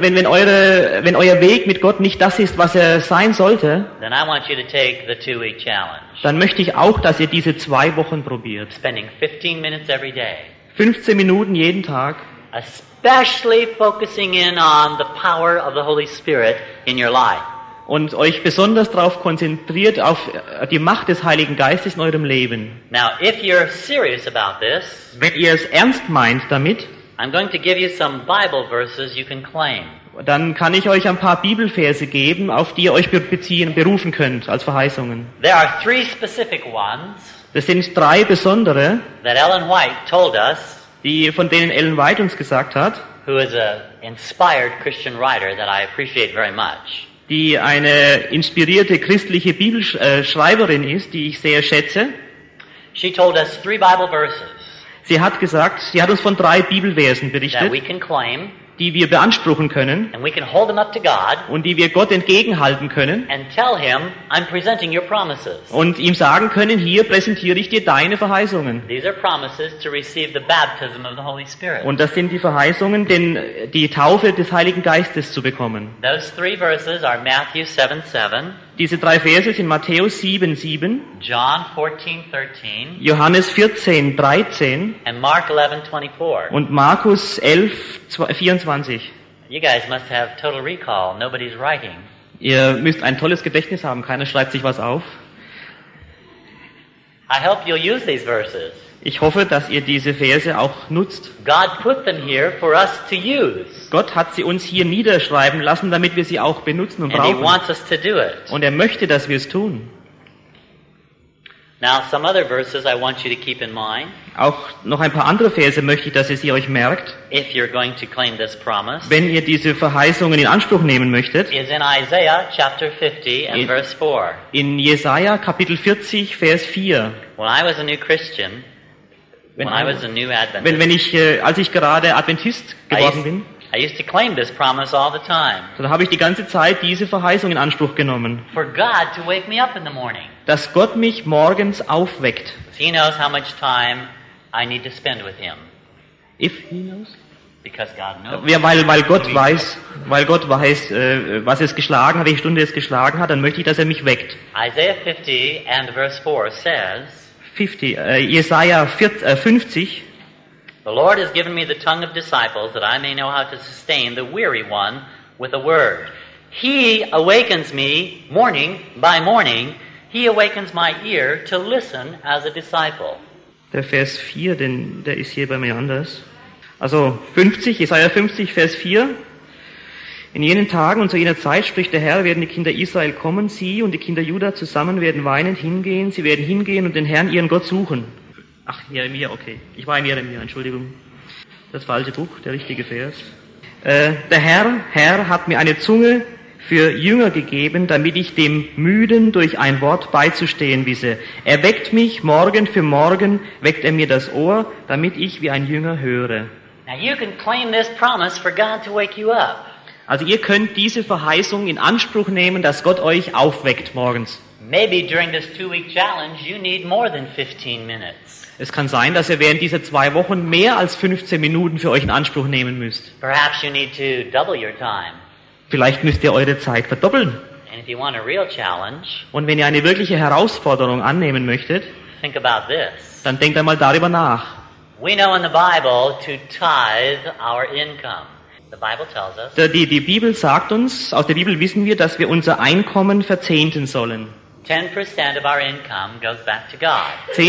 euer Weg mit Gott nicht das ist, was er sein sollte, then I want you to take the 2-week challenge. dann möchte ich auch, dass ihr diese 2 Wochen probiert. Spending 15 minutes every day. 15 Minuten jeden Tag. Especially focusing in on the power of the Holy Spirit in your life. Und euch besonders darauf konzentriert, auf die Macht des Heiligen Geistes in eurem Leben. Now, if you're serious about this, Wenn ihr es ernst meint damit, I'm going to give you some Bible verses you can claim. dann kann ich euch ein paar Bibelverse geben, auf die ihr euch berufen könnt als Verheißungen. There are 3 specific ones Das sind 3 besondere, that Ellen White told us, von denen Ellen White uns gesagt hat, who is an inspired Christian writer that I appreciate very much. die eine inspirierte christliche Bibelschreiberin ist, die ich sehr schätze. She told us 3 Bible verses Sie hat uns von 3 Bibelversen that berichtet, we can claim, die wir beanspruchen können and we can hold them up to God und die wir Gott entgegenhalten können and tell Him, I'm presenting your promises. und ihm sagen können, hier präsentiere ich dir deine Verheißungen. These are promises to receive the baptism of the Holy Spirit. Und das sind die Verheißungen, die Taufe des Heiligen Geistes zu bekommen. Those 3 verses are Matthew 7:7, Diese 3 Verse sind Matthäus 7,7, John 14:13, Johannes 14,13 and Mark 11:24. und Markus 11,24. You guys must have total recall. Nobody's writing. Ihr müsst ein tolles Gedächtnis haben, keiner schreibt sich was auf. I hope you'll use these verses. Ich hoffe, dass ihr diese Verse auch nutzt. God put them here for us to use, Gott hat sie uns hier niederschreiben lassen, damit wir sie auch benutzen und and He brauchen. wants us to do it. Und er möchte, dass wir es tun. Now, some other verses I want you to keep in mind Auch noch ein paar andere Verse möchte ich, dass ihr sie euch merkt, if you're going to claim this promise. wenn ihr diese Verheißungen in Anspruch nehmen möchtet. Is in Isaiah chapter 50 and verse 4. In Jesaja Kapitel 40, Vers 4. When I was a new Christian, when I was a new Adventist, Als ich gerade Adventist geworden bin, I I used to claim this promise all the time. Da habe ich die ganze Zeit diese Verheißung in Anspruch genommen, For God to wake me up in the morning. dass Gott mich morgens aufweckt. He knows how much time I need to spend with Him. If he knows? Because God knows. Ja, weil Gott weiß, was es geschlagen hat, welche Stunde es geschlagen hat, dann möchte ich, dass er mich weckt. Isaiah 50 and verse 4 says, Jesaja 50, The Lord has given me the tongue of disciples that I may know how to sustain the weary one with a word. He awakens me morning by morning. He awakens my ear to listen as a disciple. der Vers 4, der ist hier bei mir anders. Also 50, Jesaja 50, Vers 4. In jenen Tagen und zu jener Zeit, spricht der Herr, werden die Kinder Israel kommen, sie und die Kinder Juda zusammen werden weinend hingehen. Sie werden hingehen und den Herrn, ihren Gott, suchen. Ach, Jeremia, okay. Ich war in Jeremia, Entschuldigung. Das falsche Buch, der richtige Vers. Der Herr hat mir eine Zunge für Jünger gegeben, damit ich dem Müden durch ein Wort beizustehen wisse. Er weckt mich, Morgen für Morgen weckt er mir das Ohr, damit ich wie ein Jünger höre. Now you can claim this promise for God to wake you up. Also ihr könnt diese Verheißung in Anspruch nehmen, dass Gott euch aufweckt morgens. Maybe during this 2-week challenge you need more than 15 minutes. Es kann sein, dass ihr während dieser 2 Wochen mehr als 15 Minuten für euch in Anspruch nehmen müsst. Perhaps you need to double your time. Vielleicht müsst ihr eure Zeit verdoppeln. And if you want a real challenge, Und wenn ihr eine wirkliche Herausforderung annehmen möchtet, think about this. dann denkt einmal darüber nach. We know in the Bible to tithe our income. The Bible tells us Die Bibel sagt uns, aus der Bibel wissen wir, dass wir unser Einkommen verzehnten sollen. 10% of our income goes back to God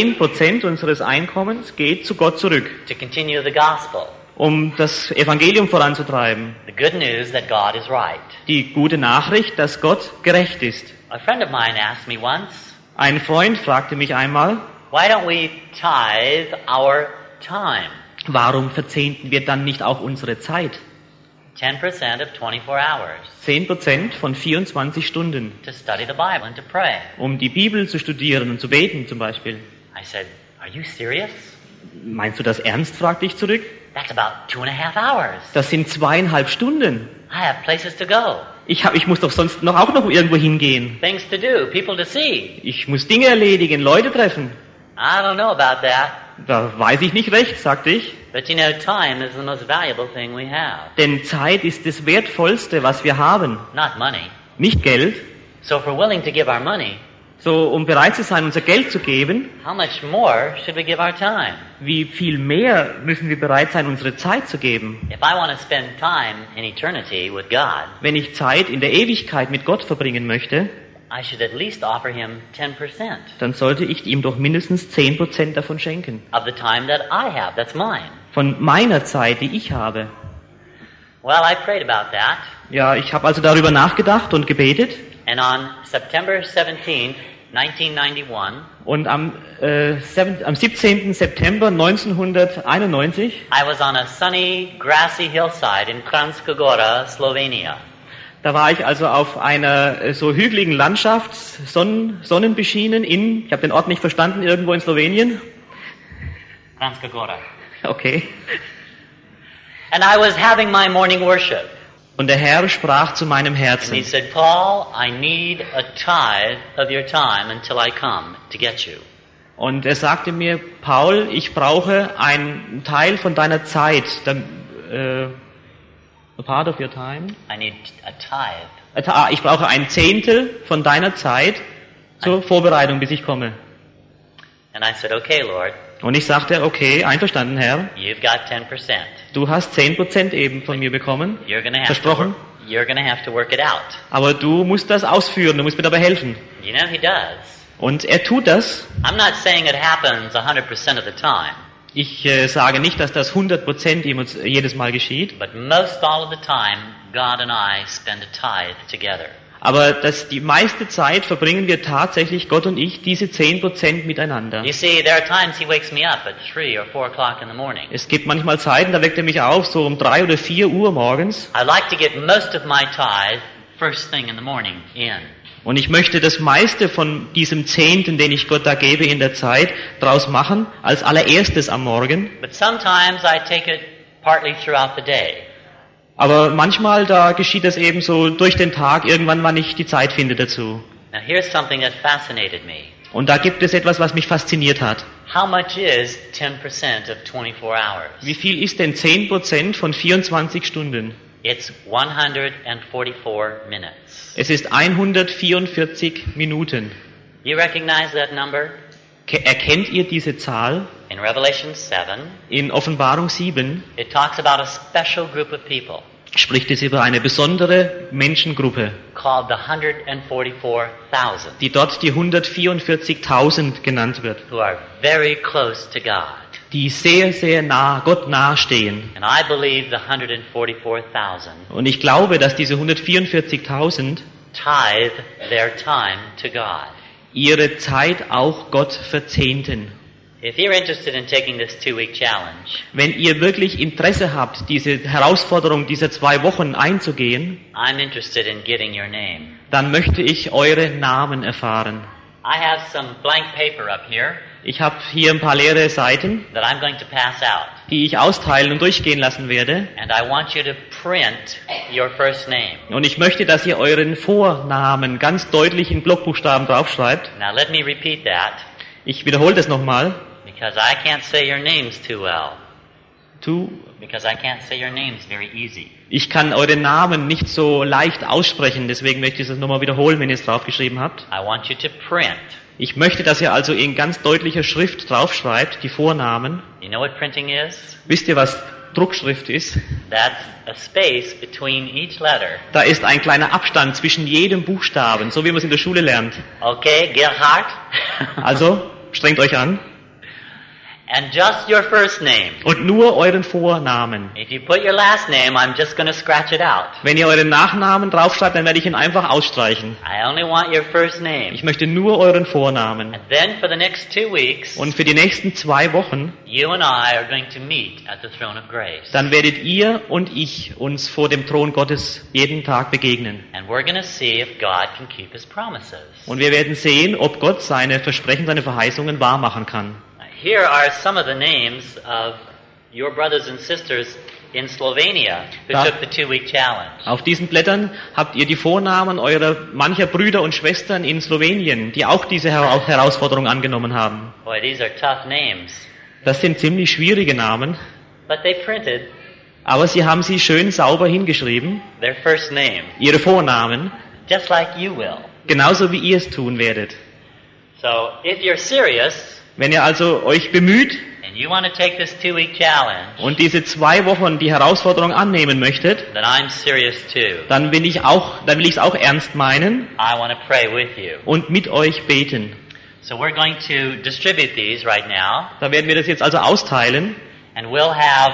10% unseres Einkommens geht zu Gott zurück, to continue the gospel, um das Evangelium voranzutreiben. the good news that God is right. Die gute Nachricht, dass Gott gerecht ist. A friend of mine asked me once, Ein Freund fragte mich einmal, why don't we tithe our time? warum verzehnten wir dann nicht auch unsere Zeit? 10% of 24 hours 10% von 24 Stunden, to study the Bible and to pray. um die Bibel zu studieren und zu beten zum Beispiel. I said, are you serious? Meinst du das ernst, fragte ich zurück. That's about 2.5 hours. Das sind 2,5 Stunden. I have places to go, Ich muss doch sonst auch noch irgendwo hingehen. things to do, people to see. Ich muss Dinge erledigen, Leute treffen. I don't know about that, Da weiß ich nicht recht, sagte ich. but you know, time is the most valuable thing we have. Denn Zeit ist das Wertvollste, was wir haben. Not money. Nicht Geld. So if we're willing to give our money, So, um bereit zu sein, unser Geld zu geben, how much more should we give our time? wie viel mehr müssen wir bereit sein, unsere Zeit zu geben? If I want to spend time in eternity with God, Wenn ich Zeit in der Ewigkeit mit Gott verbringen möchte, I should at least offer Him 10% dann sollte ich ihm doch mindestens 10% davon schenken. of the time that I have, that's mine. Von meiner Zeit, die ich habe. Well, I prayed about that, Ja, ich habe also darüber nachgedacht und gebetet. and on September 17th, 1991, Und am 17. September 1991 I was on a sunny, grassy hillside in Kranjska Gora, Slovenia. da war ich also auf einer so hügeligen Landschaft, sonnenbeschienen ich habe den Ort nicht verstanden, irgendwo in Slowenien. Kranjska Gora. Okay. And I was having my morning worship. Und der Herr sprach zu meinem And he Herzen. said, Paul, I need a tithe of your time until I come to get you. Und er sagte mir, Paul, ich brauche einen Teil von deiner Zeit. A part of your time? I need a tithe. Ich brauche ein Zehntel von deiner Zeit zur Vorbereitung, bis ich komme. And I said, okay, Lord, Und ich sagte, okay, einverstanden, Herr. you've got 10%. Du hast 10% eben von mir bekommen, You're going to have versprochen. to work it out. Aber du musst das ausführen, du musst mir dabei helfen. You know, he does. Und er tut das. I'm not saying it happens 100% of the time, Ich sage nicht, dass das 100% jedes Mal geschieht. but most all of the time, God and I spend a tithe together. Aber die meiste Zeit verbringen wir tatsächlich, Gott und ich, diese 10% miteinander. You see, there are times he wakes me up at 3 or 4 o'clock in the morning. Es gibt manchmal Zeiten, da weckt er mich auf, so um 3 oder 4 Uhr morgens. I like to get most of my tithe first thing in the morning in. Und ich möchte das meiste von diesem Zehnten, den ich Gott da gebe in der Zeit, draus machen, als allererstes am Morgen. But sometimes I take it partly throughout the day. Aber manchmal, da geschieht es eben so durch den Tag, irgendwann, wann ich die Zeit finde dazu. Now here's something that fascinated me. Und da gibt es etwas, was mich fasziniert hat. How much is 10% of 24 hours? Wie viel ist denn 10% von 24 Stunden? It's 144 minutes. Es ist 144 Minuten. You recognize that number? Erkennt ihr diese Zahl? In Revelation 7, In Offenbarung 7 it talks about a special group of people spricht es über eine besondere Menschengruppe, called the 144,000 die dort die 144.000 genannt wird, who are very close to God. die sehr, sehr nah, Gott nahe stehen. And I believe the 144,000 Und ich glaube, dass diese 144.000 tithe their time to God. ihre Zeit auch Gott verzehnten. If you're interested in taking this 2-week challenge, Wenn ihr wirklich Interesse habt, diese Herausforderung dieser 2 Wochen einzugehen, I'm interested in getting your name. dann möchte ich eure Namen erfahren. I have some blank paper up here Ich habe hier ein paar leere Seiten, that I'm going to pass out. die ich austeilen und durchgehen lassen werde. And I want you to print your first name. Und ich möchte, dass ihr euren Vornamen ganz deutlich in Blockbuchstaben draufschreibt. Now let me repeat that Ich wiederhole das nochmal. because I can't say your names too well. Because I can't say your names very easy. Ich kann eure Namen nicht so leicht aussprechen, deswegen möchte ich es nochmal wiederholen, wenn ihr es draufgeschrieben habt. I want you to print. Ich möchte, dass ihr also in ganz deutlicher Schrift draufschreibt, die Vornamen. You know what printing is? Wisst ihr, was Druckschrift ist? That's a space between each letter. Da ist ein kleiner Abstand zwischen jedem Buchstaben, so wie man es in der Schule lernt. Okay, Gerhard? Also, strengt euch an. And just your first name. Und nur euren Vornamen. If you put your last name, I'm just going to scratch it out. Wenn ihr euren Nachnamen draufschreibt, dann werde ich ihn einfach ausstreichen. I only want your first name. Ich möchte nur euren Vornamen. And then for the next 2 weeks, Und für die nächsten 2 Wochen, you and I are going to meet at the throne of grace. dann werdet ihr und ich uns vor dem Thron Gottes jeden Tag begegnen. And we're going to see if God can keep his promises. Und wir werden sehen, ob Gott seine Versprechen, seine Verheißungen wahrmachen kann. Here are some of the names of your brothers and sisters in Slovenia who Da- took the 2-week challenge. Auf diesen Blättern habt ihr die Vornamen eurer mancher Brüder und Schwestern in Slowenien, die auch diese Herausforderung angenommen haben. Boy, these are tough names. Das sind ziemlich schwierige Namen, But they printed aber sie haben sie schön sauber hingeschrieben, their first name, ihre Vornamen, just like you will. genauso wie ihr es tun werdet. So if you're serious Wenn ihr also euch bemüht and you want to take this 2-week challenge, und diese 2 Wochen die Herausforderung annehmen möchtet, then I'm serious too. dann will ich es auch ernst meinen I want to pray with you. und mit euch beten. So we're going to distribute these right now, Da werden wir das jetzt also austeilen and we'll have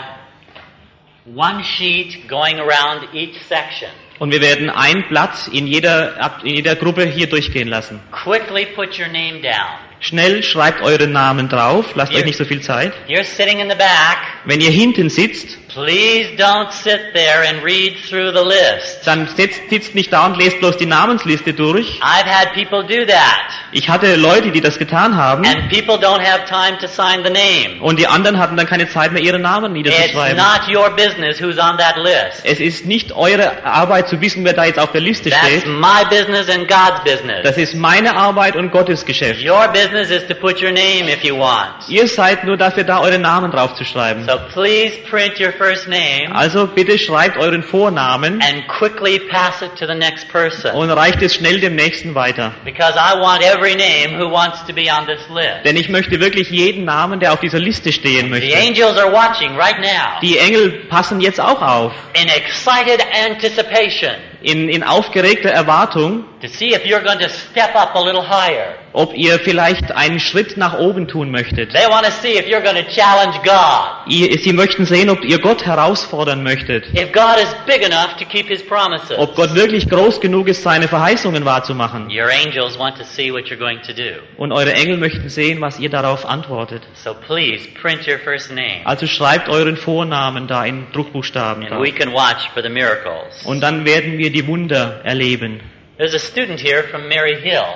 one sheet going around each section. und wir werden ein Blatt in jeder Gruppe hier durchgehen lassen. Quickly put your name down. Schnell schreibt euren Namen drauf, lasst euch nicht so viel Zeit. You're sitting in the back. Wenn ihr hinten sitzt, Please don't sit there and read through the list. dann sitzt nicht da und lest bloß die Namensliste durch. I've had people do that. Ich hatte Leute, die das getan haben And people don't have time to sign the name. und die anderen hatten dann keine Zeit mehr, ihre Namen It's niederzuschreiben. not your business who's on that list. Es ist nicht eure Arbeit zu wissen, wer da jetzt auf der Liste That's steht. my business and God's business. Das ist meine Arbeit und Gottes Geschäft. Your business is to put your name if you want. Ihr seid nur dafür da, euren Namen draufzuschreiben. So please print your first name Also bitte schreibt euren Vornamen and quickly pass it to the next person. und reicht es schnell dem Nächsten weiter. Because I want every name who wants to be on this list. Denn ich möchte wirklich jeden Namen, der auf dieser Liste stehen The möchte. angels are watching right now Die Engel passen jetzt auch auf, in excited anticipation in aufgeregter Erwartung, to see if you're going to step up a little higher. ob ihr vielleicht einen Schritt nach oben tun möchtet. They want to see if you're going to challenge God. Sie möchten sehen, ob ihr Gott herausfordern möchtet. If God is big enough to keep his promises. Ob Gott wirklich groß genug ist, seine Verheißungen wahrzumachen. Your angels want to see what you're going to do. Und eure Engel möchten sehen, was ihr darauf antwortet. So please print your first name Also schreibt euren Vornamen da in Druckbuchstaben and drauf. we can watch for the miracles. Und dann werden wir die Wunder erleben. There's a student here from Mary Hill.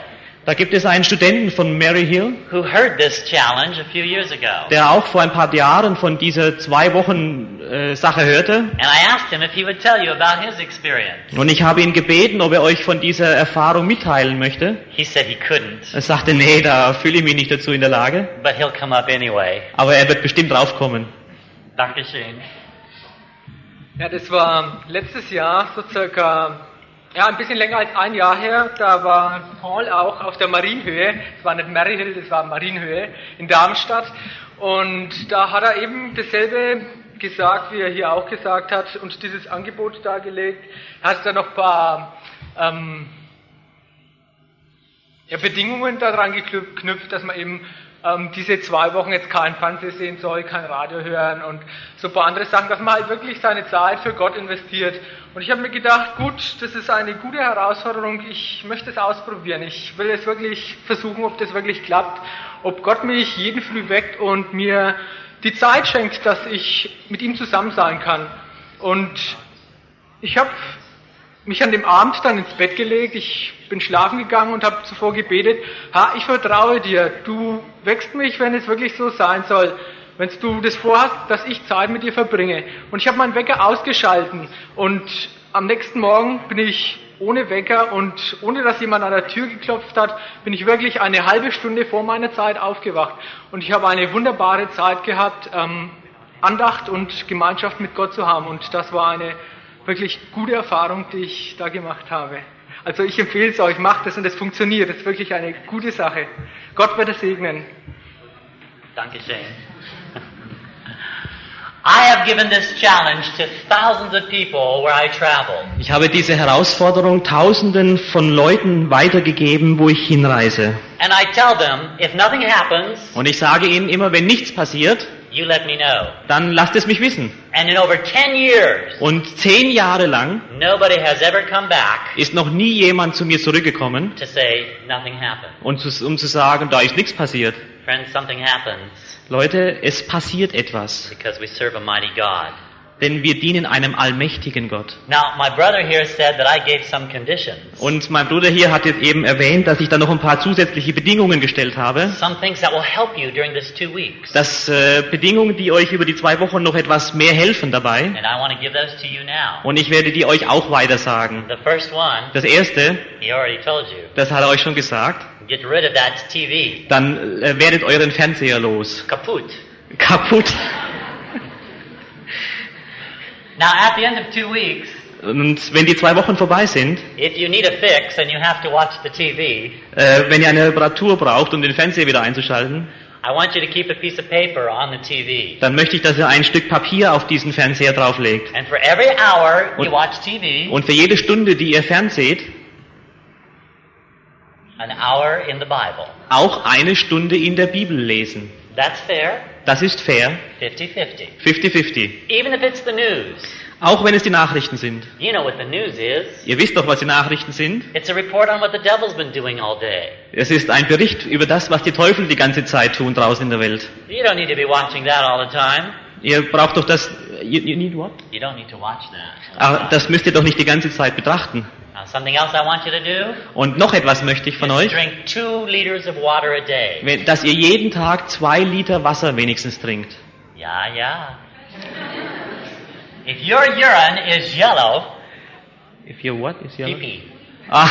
Da gibt es einen Studenten von Mary Hill, who heard this challenge a few years ago. der auch vor ein paar Jahren von dieser 2 Wochen Sache hörte. And I asked him if he would tell you about his experience. Und ich habe ihn gebeten, ob er euch von dieser Erfahrung mitteilen möchte. He said he couldn't, Er sagte, nee, da fühle ich mich nicht dazu in der Lage. but he'll come up anyway. Aber er wird bestimmt draufkommen. Dankeschön. Ja, das war letztes Jahr, so circa, ja, ein bisschen länger als ein Jahr her. Da war Paul auch auf der Marienhöhe. Es war nicht Maryhill, das war Marienhöhe in Darmstadt. Und da hat er eben dasselbe gesagt, wie er hier auch gesagt hat, und dieses Angebot dargelegt. Er hat da noch ein paar Bedingungen daran geknüpft, dass man eben diese 2 Wochen jetzt kein Fernsehen sehen soll, kein Radio hören und so ein paar andere Sachen, dass man halt wirklich seine Zeit für Gott investiert. Und ich habe mir gedacht, gut, das ist eine gute Herausforderung, ich möchte es ausprobieren. Ich will es wirklich versuchen, ob das wirklich klappt, ob Gott mich jeden Früh weckt und mir die Zeit schenkt, dass ich mit ihm zusammen sein kann. Und ich habe mich an dem Abend dann ins Bett gelegt, ich bin schlafen gegangen und habe zuvor gebetet, ich vertraue dir, du weckst mich, wenn es wirklich so sein soll, wenn du das vorhast, dass ich Zeit mit dir verbringe. Und ich habe meinen Wecker ausgeschalten und am nächsten Morgen bin ich ohne Wecker und ohne dass jemand an der Tür geklopft hat, bin ich wirklich eine halbe Stunde vor meiner Zeit aufgewacht. Und ich habe eine wunderbare Zeit gehabt, Andacht und Gemeinschaft mit Gott zu haben. Und das war eine wirklich gute Erfahrung, die ich da gemacht habe. Also ich empfehle es euch, macht es und es funktioniert. Das ist wirklich eine gute Sache. Gott wird es segnen. Dankeschön. I have given this challenge to thousands of people where I travel. Ich habe diese Herausforderung Tausenden von Leuten weitergegeben, wo ich hinreise. And I tell them, if nothing happens, Und ich sage ihnen immer, wenn nichts passiert, you let me know. dann lasst es mich wissen. And in over 10 years, Und 10 Jahre lang nobody has ever come back ist noch nie jemand zu mir zurückgekommen, to say nothing happened. um zu sagen, da ist nichts passiert. Friends, something happens Leute, es passiert etwas, because we serve a mighty God. denn wir dienen einem allmächtigen Gott. Now, my brother here said that I gave some conditions. Und mein Bruder hier hat jetzt eben erwähnt, dass ich da noch ein paar zusätzliche Bedingungen gestellt habe. Some things that will help you during these 2 weeks. Das Bedingungen, die euch über die 2 Wochen noch etwas mehr helfen dabei. And I want to give those to you now. Und ich werde die euch auch weiter sagen. The first one, Das erste, he already told you. das hat er euch schon gesagt, Get rid of that TV. dann werdet euren Fernseher los. Kaput. Kaputt. Now, at the end of 2 weeks, Und wenn die 2 Wochen vorbei sind, if you need a fix and you have to watch the TV, wenn ihr eine Reparatur braucht, um den Fernseher wieder einzuschalten, I want you to keep a piece of paper on the TV. dann möchte ich, dass ihr ein Stück Papier auf diesen Fernseher drauflegt. And for every hour you Und- watch TV, Und für jede Stunde, die ihr fernseht, an hour in the Bible. auch eine Stunde in der Bibel lesen. That's fair. Das ist fair. 50-50. 50-50. Even if it's the news. Auch wenn es die Nachrichten sind. You know what the news is. Ihr wisst doch, was die Nachrichten sind. It's a report on what the devil's been doing all day. Es ist ein Bericht über das, was die Teufel die ganze Zeit tun draußen in der Welt. You don't need to be watching that all the time. Ihr braucht doch das... You need what? You don't need to watch that. Das müsst ihr doch nicht die ganze Zeit betrachten. Now, something else I want you to do Und noch etwas möchte ich von is euch. drink 2 liters of water a day. Dass ihr jeden Tag 2 Liter Wasser wenigstens trinkt. Yeah, yeah. If your urine is yellow, If your what is your... pee-pee. Ah,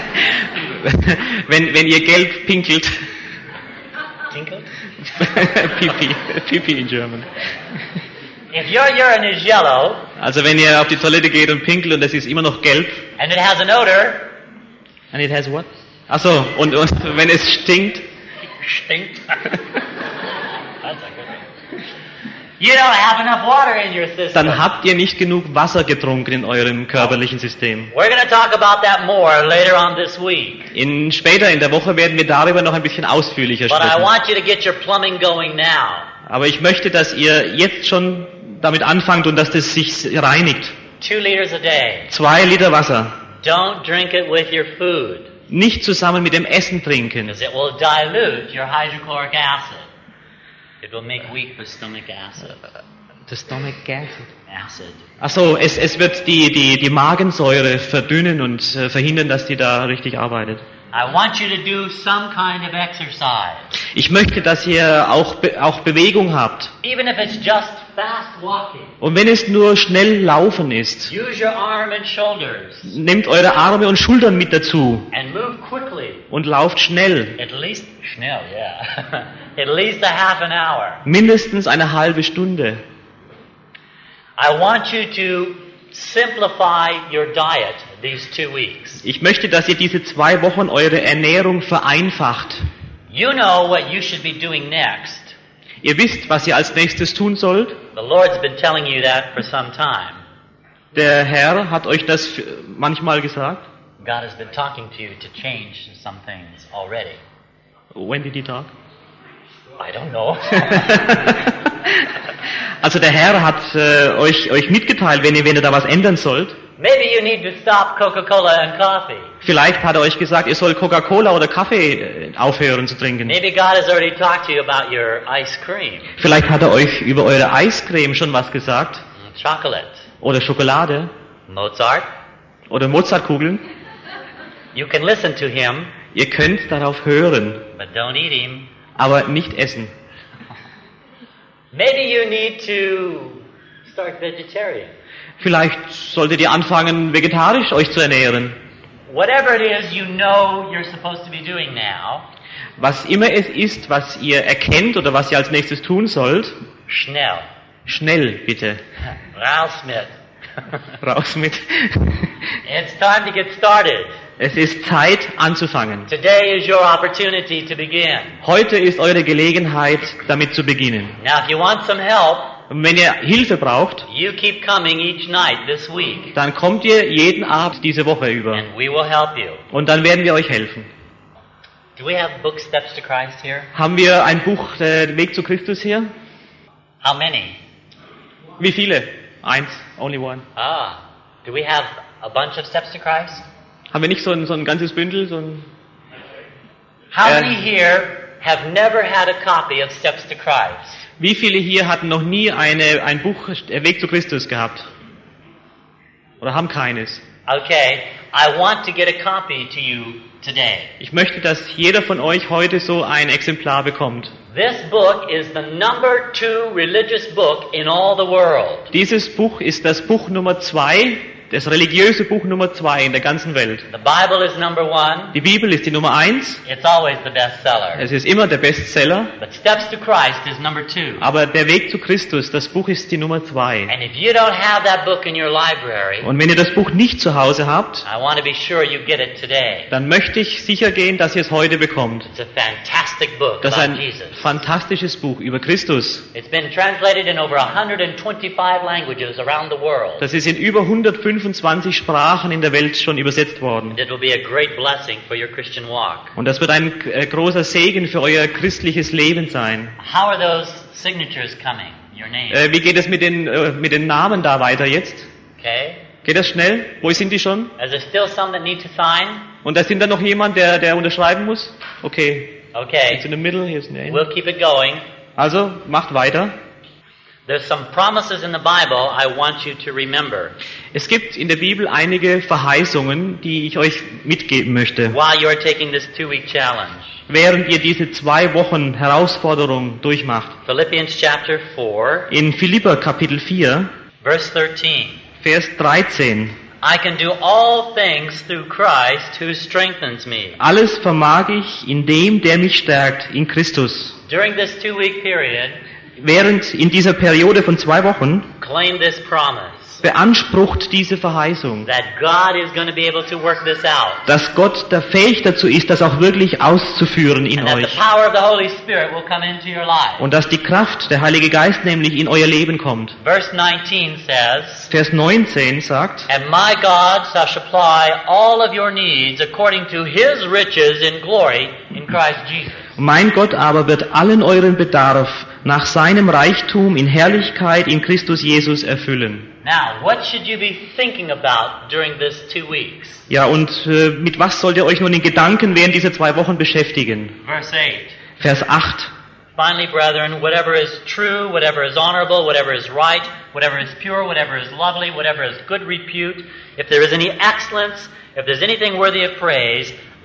wenn ihr gelb pinkelt. Tinkle? Pipi. Pipi in German. If your urine is yellow Also wenn ihr auf die Toilette geht und pinkelt und es ist immer noch gelb. and it has an odor, And it has what? Achso, und wenn es stinkt. stinkt. That's a good one. You don't have enough water in your system. Dann habt ihr nicht genug Wasser getrunken in eurem körperlichen System. We're going to talk about that more later on this week. Später in der Woche werden wir darüber noch ein bisschen ausführlicher But I sprechen. want you to get your plumbing going now. Aber ich möchte, dass ihr jetzt schon damit anfangt und dass das sich reinigt. 2 liters a day. 2 Liter Wasser. Don't drink it with your food, Nicht zusammen mit dem Essen trinken. because it will dilute your hydrochloric acid. It will make weak the stomach acid. The stomach acid. Acid. Achso, es wird die Magensäure verdünnen und verhindern, dass die da richtig arbeitet. I want you to do some kind of exercise. Ich möchte, dass ihr auch Bewegung habt. Even if it's just fast walking. Und wenn es nur schnell laufen ist, Use your arm and shoulders. nehmt eure Arme und Schultern mit dazu And move quickly. und lauft schnell. At least, schnell, yeah. At least a half an hour. Mindestens eine halbe Stunde. I want you to simplify your diet these 2 weeks. Ich möchte, dass ihr diese 2 Wochen eure Ernährung vereinfacht. You know what you should be doing next. Ihr wisst, was ihr als nächstes tun sollt. The Lord's been telling you that for some time. Der Herr hat euch das manchmal gesagt. God has been talking to you to change some things already. When did he talk? I don't know. Also der Herr hat euch mitgeteilt, wenn ihr da was ändern sollt. Maybe you need to stop Coca-Cola and coffee. Vielleicht hat er euch gesagt, ihr sollt Coca-Cola oder Kaffee aufhören zu trinken. Maybe God has already talked to you about your ice cream, Vielleicht hat er euch über eure Eiscreme schon was gesagt. chocolate, Oder Schokolade. Mozart. Oder Mozartkugeln. You can listen to him, Ihr könnt darauf hören, but don't eat him. aber nicht essen. Maybe you need to start vegetarian. Vielleicht solltet ihr anfangen, vegetarisch euch zu ernähren. Whatever it is you know you're supposed to be doing now, Was immer es ist, was ihr erkennt oder was ihr als nächstes tun sollt, schnell. schnell bitte. Raus mit. Raus mit. It's time to get started. Es ist Zeit anzufangen. Today is your opportunity to begin. Heute ist eure Gelegenheit, damit zu beginnen. Now, if you want some help, Und wenn ihr Hilfe braucht, you keep coming each night this week, dann kommt ihr jeden Abend diese Woche über. and we will help you. Und dann werden wir euch helfen. Do we have book Steps to Christ here? Haben wir ein Buch, der Weg zu Christus hier? How many? Wie viele? 1, only one. Ah, do we have a bunch of Steps to Christ? Haben wir nicht so ein ganzes Bündel? So ein How Yeah. many here have never had a copy of Steps to Christ? Wie viele hier hatten noch nie ein Buch, der Weg zu Christus gehabt? Oder haben keines? Okay, I want to get a copy to you today. Ich möchte, dass jeder von euch heute so ein Exemplar bekommt. This book is the number 2 religious book in all the world. Dieses Buch ist das Buch Nummer 2, das religiöse Buch Nummer 2 in der ganzen Welt. The Bible is number 1. Die Bibel ist die Nummer 1. It's always the bestseller. Es ist immer der Bestseller. But Steps to Christ is number 2. Aber der Weg zu Christus, das Buch ist die Nummer 2. And if you don't have that book in your library, Und wenn ihr das Buch nicht zu Hause habt, I want to be sure you get it today. dann möchte ich sicher gehen, dass ihr es heute bekommt. It's a fantastic book Das ist about ein Jesus. fantastisches Buch über Christus. It's been translated in over 125 languages around the world. Das ist in über 125 Sprachen in der Welt schon übersetzt worden. It will be a great blessing for your Christian walk. Und das wird ein großer Segen für euer christliches Leben sein. How are those signatures coming? Your name. Wie geht es mit den Namen da weiter jetzt? Okay? Geht das schnell? Wo sind die schon? Is there still some that need to sign? Und da sind da noch jemand, der unterschreiben muss? Okay. Okay. It's in the middle, here's the name. We'll keep it going. Also, macht weiter. There's some promises in the Bible I want you to remember Es gibt in der Bibel einige Verheißungen, die ich euch mitgeben möchte, while you are taking this 2-week challenge. während ihr diese 2 Wochen Herausforderung durchmacht. Philippians chapter 4, In Philipper Kapitel 4, verse 13. Vers 13. I can do all things through Christ who strengthens me. Alles vermag ich in dem, der mich stärkt, in Christus. During this 2-week period, Während in dieser Periode von 2 Wochen claim this promise beansprucht diese Verheißung, that God is going to be able to work this out. dass Gott da fähig dazu ist, das auch wirklich auszuführen in And that the euch. power of the Holy Spirit will come into your life. Und dass die Kraft, der Heilige Geist nämlich in euer Leben kommt. Verse 19 says, Vers 19 sagt, And my God shall supply all of your needs according to His riches in glory in Christ Jesus. mein Gott aber wird allen euren Bedarf nach seinem Reichtum in Herrlichkeit in Christus Jesus erfüllen. Now, what should you be thinking about during this 2 weeks? Ja, und mit was sollt ihr euch nun in Gedanken während dieser 2 Wochen beschäftigen? Verse 8. Vers 8. Finally, brethren, whatever is true, whatever is honorable, whatever is right, whatever is pure, whatever is lovely, whatever is good repute, if there is any excellence, if there's anything worthy of praise,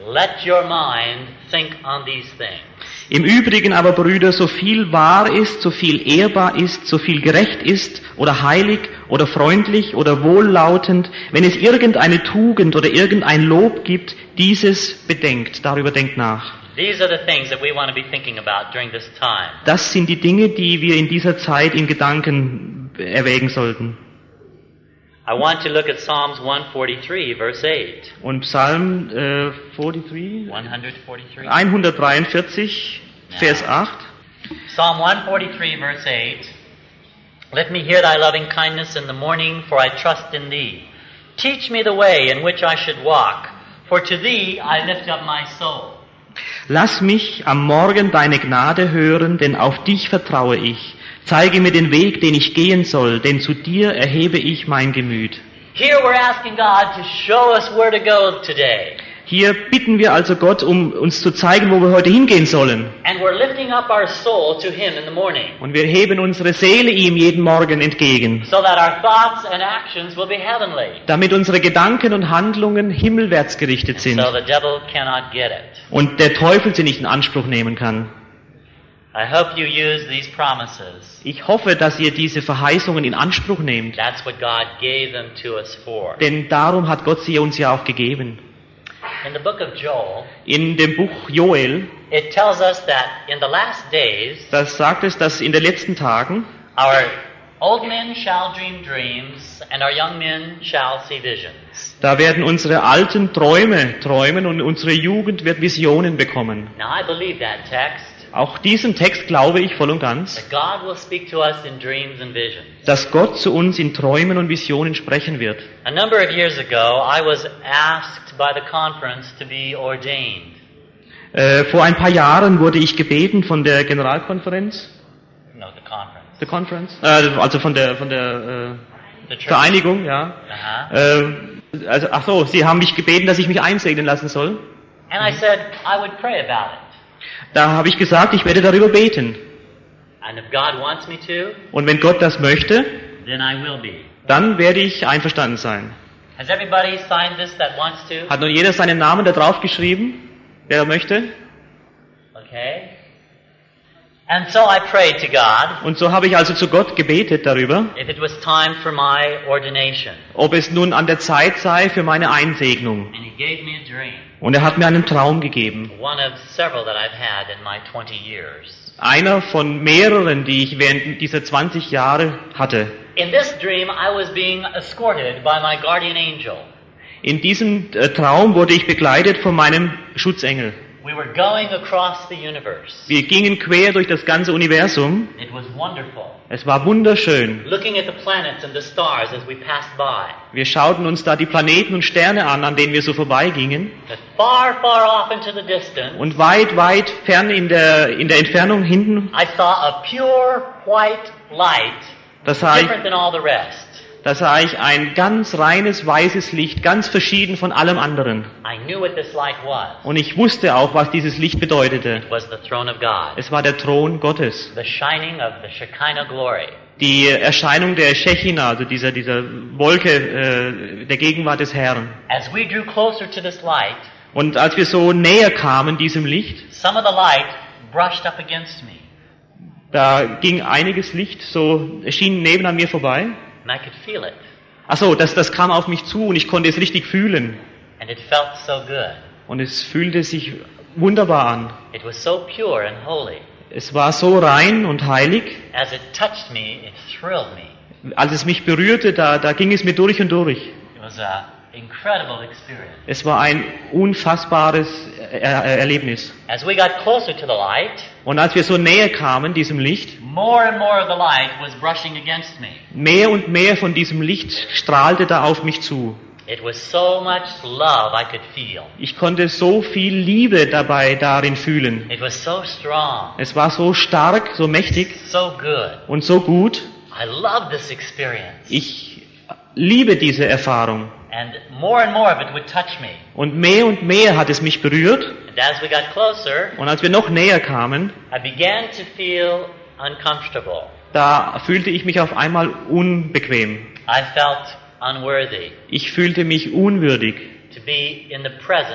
let your mind think on these things. Im Übrigen aber, Brüder, so viel wahr ist, so viel ehrbar ist, so viel gerecht ist oder heilig oder freundlich oder wohllautend, wenn es irgendeine Tugend oder irgendein Lob gibt, dieses bedenkt, darüber denkt nach. These are the things that we want to be thinking about during this time. Das sind die Dinge, die wir in dieser Zeit in Gedanken erwägen sollten. I want to look at Psalms 143, verse 8. Und Psalm 43, 143. 143, Vers 8. Psalm 143, verse 8. Let me hear thy loving kindness in the morning, for I trust in thee. Teach me the way in which I should walk, for to thee I lift up my soul. Lass mich am Morgen deine Gnade hören, denn auf dich vertraue ich. Zeige mir den Weg, den ich gehen soll, denn zu dir erhebe ich mein Gemüt. Here we're asking God to show us where to go today. Hier bitten wir also Gott, um uns zu zeigen, wo wir heute hingehen sollen. And we're lifting up our soul to Him in the morning, Und wir heben unsere Seele ihm jeden Morgen entgegen, so that our thoughts and actions will be heavenly, damit unsere Gedanken und Handlungen himmelwärts gerichtet sind so the devil cannot get it. und der Teufel sie nicht in Anspruch nehmen kann. I hope you use these promises. Ich hoffe, dass ihr diese Verheißungen in Anspruch nehmt, That's what God gave them to us for. denn darum hat Gott sie uns ja auch gegeben. In the book of Joel, In dem Buch Joel, it tells us that in the last days, das sagt es, dass in den letzten Tagen our old men shall dream dreams, and our young men shall see visions. da werden unsere Alten Träume träumen und unsere Jugend wird Visionen bekommen. Now I believe that text, Auch diesen Text glaube ich voll und ganz, that God will speak to us in dreams and visions. dass Gott zu uns in Träumen und Visionen sprechen wird. A number of years ago, I was asked by the conference to be ordained. Vor ein paar Jahren wurde ich gebeten von der Generalkonferenz, No, the conference. the Conference, also von der The church. Vereinigung, ja. Uh-huh. Ach so, sie haben mich gebeten, dass ich mich einsegnen lassen soll. And I said I would pray about it. Da habe ich gesagt, ich werde darüber beten. And if God wants me to, Und wenn Gott das möchte, then I will be. dann werde ich einverstanden sein. Has everybody signed this that wants to? Hat nun jeder seinen Namen da drauf geschrieben, der möchte? Okay. And so I prayed to God Und so habe ich also zu Gott gebetet darüber, if it was time for my ordination. ob es nun an der Zeit sei für meine Einsegnung. And He gave me a dream, Und er hat mir einen Traum gegeben. one of several that I've had in my 20 years. Einer von mehreren, die ich während dieser 20 Jahre hatte. In this dream, I was being escorted by my guardian angel. In diesem Traum wurde ich begleitet von meinem Schutzengel. We were going across the universe. Wir gingen quer durch das ganze Universum. It was wonderful. Es war wunderschön. Looking at the planets and the stars as we passed by. Wir schauten uns da die Planeten und Sterne an denen wir so vorbeigingen. But far, far off into the distance, Und weit, weit fern in der Entfernung hinten, I saw a pure white light, da sah ich different than all the rest. ein ganz reines weißes Licht, ganz verschieden von allem anderen. I knew what this light was. Und ich wusste auch, was dieses Licht bedeutete. It was the throne of God, Es war der Thron Gottes. the shining of the Shekinah glory. Die Erscheinung der Shechina, also dieser Wolke der Gegenwart des Herrn. As we drew closer to this light, Und als wir so näher kamen diesem Licht, some of the light brushed up against me, da ging einiges Licht, schien neben an mir vorbei. and I could feel it, Ach so, das kam auf mich zu und ich konnte es richtig fühlen. and it felt so good. Und es fühlte sich wunderbar an. It was so pure and holy. Es war so rein und heilig. As it touched me, it thrilled me. Als es mich berührte, da ging es mir durch und durch. It was an incredible experience. Es war ein unfassbares Erlebnis. As we got closer to the light, Und als wir so näher kamen, diesem Licht, more and more of the light was brushing against me. mehr und mehr von diesem Licht strahlte da auf mich zu. It was so much love I could feel. Ich konnte so viel Liebe darin fühlen. It was so strong, Es war so stark, so mächtig so good. und so gut. I love this experience. Ich liebe diese Erfahrung. And more of it would touch me. Und mehr hat es mich berührt. And as we got closer, Und als wir noch näher kamen, I began to feel uncomfortable. da fühlte ich mich auf einmal unbequem. I felt unworthy Ich fühlte mich unwürdig, to be in the presence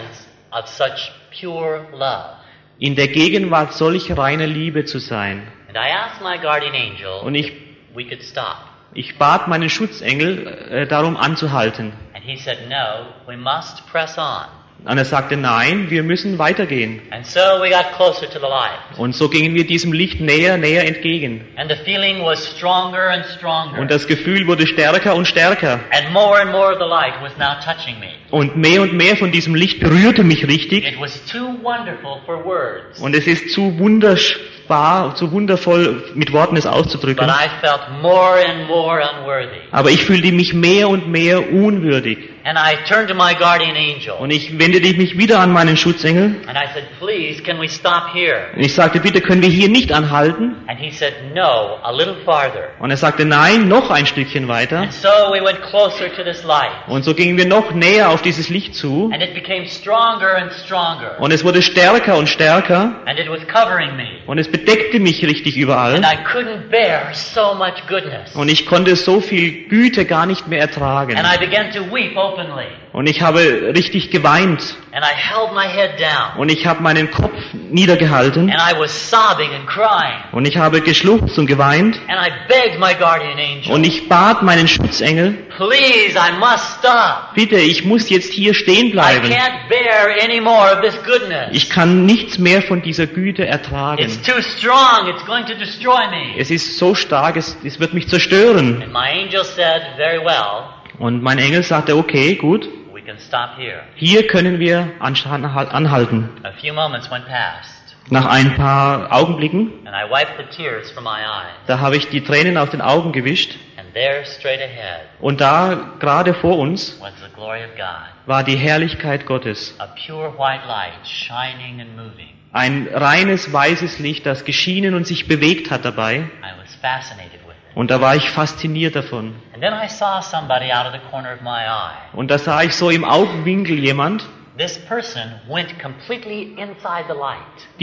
of such pure love. in der Gegenwart solch reiner Liebe zu sein. And I asked my guardian angel Und if we could stop. ich bat meinen Schutzengel darum anzuhalten. And he said, no, we must press on. Und er sagte, nein, wir müssen weitergehen. And so we got closer to the light. Und so gingen wir diesem Licht näher entgegen. And the feeling was stronger and stronger. Und das Gefühl wurde stärker und stärker. And more of the light was now touching me. Und mehr von diesem Licht berührte mich richtig. It was too wonderful for words. Und es ist zu wunderbar, zu wundervoll, mit Worten es auszudrücken. But I felt more and more unworthy. Aber ich fühlte mich mehr und mehr unwürdig. And I turned to my guardian angel. Und ich wendete mich wieder an meinen Schutzengel. And I said, please, can we stop here? Und ich sagte, bitte können wir hier nicht anhalten. And he said, no, a little farther. Und er sagte, nein, noch ein Stückchen weiter. And so we went closer to this light. Und so gingen wir noch näher auf dieses Licht zu. And it became stronger and stronger. Und es wurde stärker und stärker. And it was covering me. Und es bedeckte mich richtig überall. And I couldn't bear so much goodness. Und ich konnte so viel Güte gar nicht mehr ertragen. And I began to weep openly. Und ich habe richtig geweint. And I held my head down. Und ich habe meinen Kopf niedergehalten. And I was sobbing and crying. Und ich habe geschluchzt und geweint. And I begged my guardian angel. Und ich bat meinen Schutzengel, please, I must stop. bitte, ich muss jetzt hier stehen I bleiben. can't bear any more of this goodness. Ich kann nichts mehr von dieser Güte ertragen. It's too strong. It's going to destroy me. Es ist so stark, es wird mich zerstören. And my angel said, very well, Und mein Engel sagte, okay, gut, we can stop here. hier können wir anhalten. A few moments went past, Nach ein paar Augenblicken, and I wiped the tears from my eyes. da habe ich die Tränen aus den Augen gewischt. And there, straight ahead, Und da, gerade vor uns, was the glory of God. war die Herrlichkeit Gottes. A pure white light shining and moving. Ein reines weißes Licht, das geschienen und sich bewegt hat dabei. I was fascinated with it. Und da war ich fasziniert davon. And then I saw somebody out of the corner of my eye. Und da sah ich so im Augenwinkel jemand. This person went completely inside the light.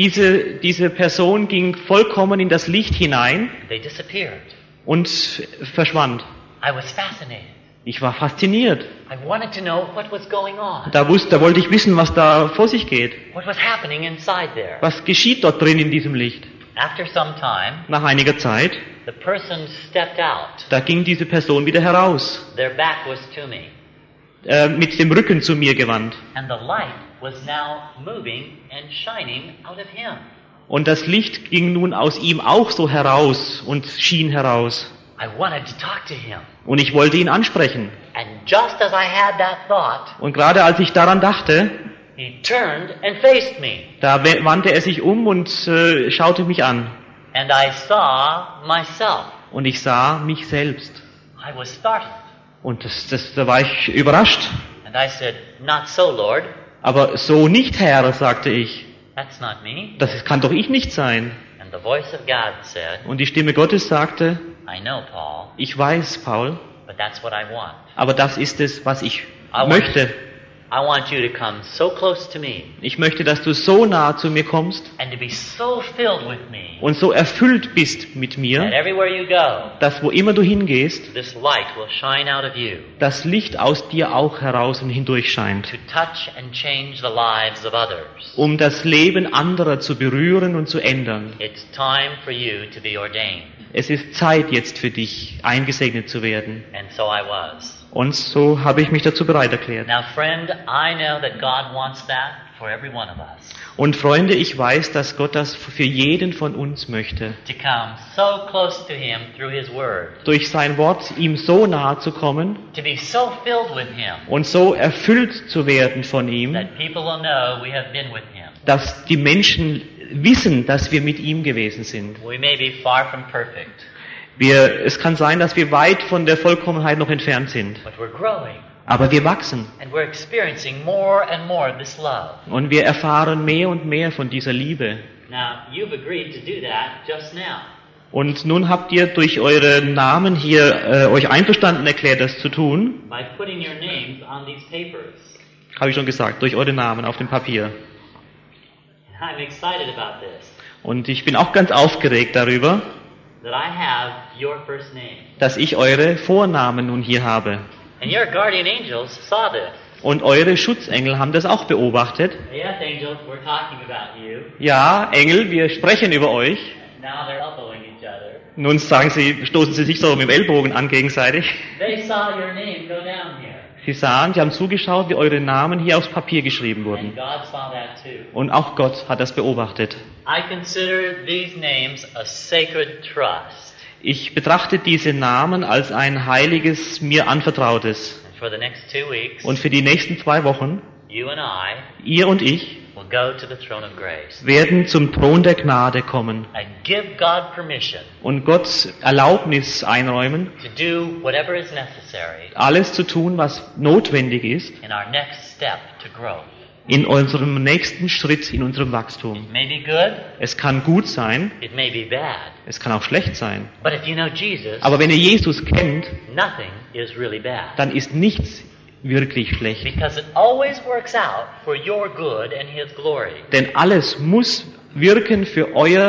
Diese Person ging vollkommen in das Licht hinein They disappeared. und verschwand. I was fascinated. Ich war fasziniert. I wanted to know what was going on. Da wollte ich wissen, was da vor sich geht. What was happening inside there. Was geschieht dort drin in diesem Licht? After some time, Nach einiger Zeit, the person stepped out. da ging diese Person wieder heraus, Their back was to me. mit dem Rücken zu mir gewandt. And the light was now moving and shining out of him. Und das Licht ging nun aus ihm auch so heraus und schien heraus. I wanted to talk to him. Und ich wollte ihn ansprechen. And just as I had that thought, Und gerade als ich daran dachte, he turned and faced me. da wandte er sich um und schaute mich an. And I saw myself. Und ich sah mich selbst. I was startled. Und da war ich überrascht. And I said, not so, Lord. Aber so nicht, Herr, sagte ich. That's not me. Das kann doch ich nicht sein. And the voice of God said, Und die Stimme Gottes sagte, I know, Paul, ich weiß, Paul, but that's what I want. aber das ist es, was ich I möchte. want you to come so close to me Ich möchte, dass du so nah zu mir kommst and to be so filled with me und so erfüllt bist mit that mir, everywhere you go, dass wo immer du hingehst, this light will shine out of you das Licht aus dir auch heraus und hindurch scheint, to touch and change the lives of others. um das Leben anderer zu berühren und zu ändern. It's time for you to be ordained. Es ist Zeit jetzt für dich, eingesegnet zu werden. And so I was. Und so habe ich mich dazu bereit erklärt. Now, friend, I know that God wants that for every one of us. Und Freunde, ich weiß, dass Gott das für jeden von uns möchte. To come so close to Him through His Word. Durch sein Wort ihm so nahe zu kommen To be so filled with Him und so erfüllt zu werden von ihm, that people will know we have been with Him. dass die Menschen wissen, dass wir mit ihm gewesen sind. We may be far from perfect, Es kann sein, dass wir weit von der Vollkommenheit noch entfernt sind. but we're growing. Aber wir wachsen And we're experiencing more and more of this love. und wir erfahren mehr und mehr von dieser Liebe. Now, you've agreed to do that just now. Und nun habt ihr durch eure Namen hier euch einverstanden erklärt, das zu tun. By putting your names on these papers. Habe ich schon gesagt, durch eure Namen auf dem Papier. I'm excited about this, Und ich bin auch ganz aufgeregt darüber, that I have your first name. dass ich eure Vornamen nun hier habe. And your guardian angels saw this. Und eure Schutzengel haben das auch beobachtet. Yes, angels, we're talking about you. Ja, Engel, wir sprechen über euch. Now they're elbowing each other. Nun stoßen sie sich so mit dem Ellbogen an gegenseitig. They saw your name go down here. Sie haben zugeschaut, wie eure Namen hier aufs Papier geschrieben And wurden. God saw that too. Und auch Gott hat das beobachtet. I consider these names a sacred trust. Ich betrachte diese Namen als ein heiliges, mir anvertrautes. And for the next 2 weeks, Und für die nächsten 2 Wochen, you and I ihr und ich, will go to the throne of grace werden zum Thron der Gnade kommen and give God permission und Gott Erlaubnis einräumen, to do whatever is necessary alles zu tun, was notwendig ist, in our next step to grow. in unserem nächsten Schritt, in unserem Wachstum. It may be good, Es kann gut sein, it may be bad, es kann auch schlecht sein. but if you know Jesus, Aber wenn ihr Jesus kennt, nothing is really bad. dann ist nichts wirklich schlecht. Because it always works out for your good and His glory. Denn alles muss wirken für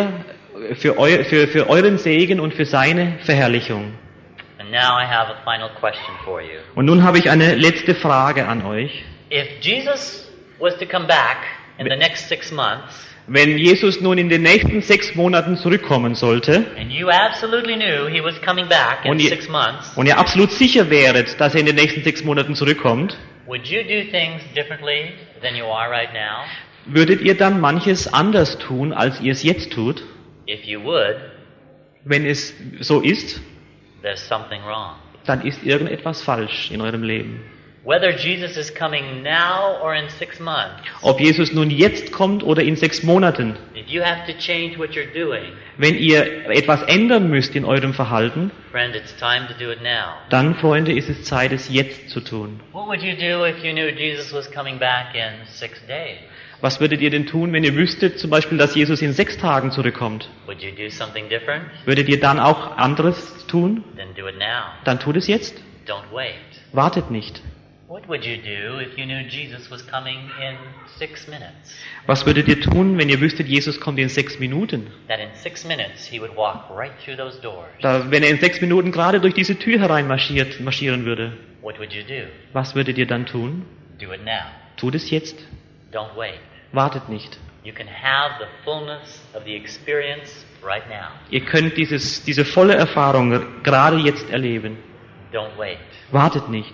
euren Segen und für seine Verherrlichung. And now I have a final question for you. Und nun habe ich eine letzte Frage an euch. If Jesus was to come back in the next 6 months, Wenn Jesus nun in den nächsten 6 Monaten zurückkommen sollte and you absolutely knew He was coming back in Und ihr- 6 months, und ihr absolut sicher wäret, dass er in den nächsten 6 Monaten zurückkommt, would you do things differently than you are right now? würdet ihr dann manches anders tun, als ihr es jetzt tut? If you would, Wenn es so ist, there's something wrong. dann ist irgendetwas falsch in eurem Leben. Whether Jesus is coming now or in 6 months, Ob Jesus nun jetzt kommt oder in 6 Monaten, if you have to change what you're doing, wenn ihr etwas ändern müsst in eurem Verhalten, friend, it's time to do it now. dann, Freunde, ist es Zeit, es jetzt zu tun. What would you do if you knew Jesus was coming back in 6 days? Was würdet ihr denn tun, wenn ihr wüsstet, zum Beispiel, dass Jesus in 6 Tagen zurückkommt? Would you do something different? Würdet ihr dann auch anderes tun? Then do it now. Dann tut es jetzt. Don't wait. Wartet nicht. What would you do if you knew Jesus was coming in 6 minutes? Was würdet ihr tun, wenn ihr wüsstet, Jesus kommt in 6 Minuten? That in 6 minutes he would walk right through those doors. Wenn er in 6 Minuten gerade durch diese Tür marschieren würde? What would you do? Was würdet ihr dann tun? Do it now. Tut es jetzt. Don't wait. Wartet nicht. You can have the fullness of the experience right now. Ihr könnt diese volle Erfahrung gerade jetzt erleben. Don't wait. Wartet nicht.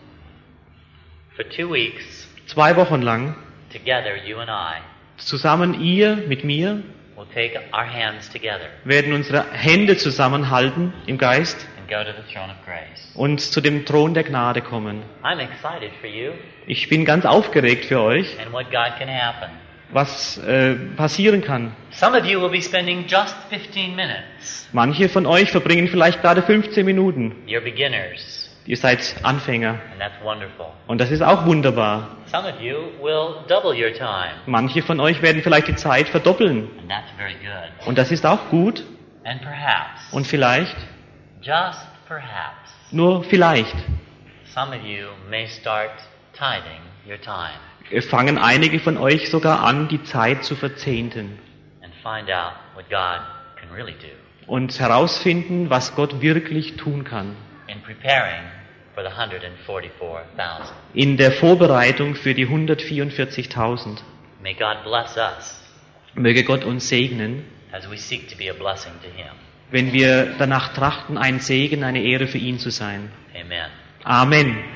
For 2 weeks, 2 Wochen lang, together, you and I zusammen ihr mit mir, will take our hands together werden unsere Hände zusammenhalten im Geist and go to the throne of grace. und zu dem Thron der Gnade kommen. I'm excited for you Ich bin ganz aufgeregt für euch, and what God can happen. was passieren kann. Some of you will be spending just 15 minutes. Manche von euch verbringen vielleicht gerade 15 Minuten. You're beginners, Ihr seid Anfänger. and that's wonderful. Und das ist auch wunderbar. Some of you will double your time, Manche von euch werden vielleicht die Zeit verdoppeln. and that's very good. Und das ist auch gut. And perhaps, Und vielleicht, just perhaps, nur vielleicht, some of you may start tithing your time fangen einige von euch sogar an, die Zeit zu verzehnten and find out what God can really do und herausfinden, was Gott wirklich tun kann. in preparing for the 144,000. In der Vorbereitung für die 144.000. May God bless us Möge Gott uns segnen, as we seek to be a blessing to Him. wenn wir danach trachten, ein Segen, eine Ehre für ihn zu sein. Amen. Amen.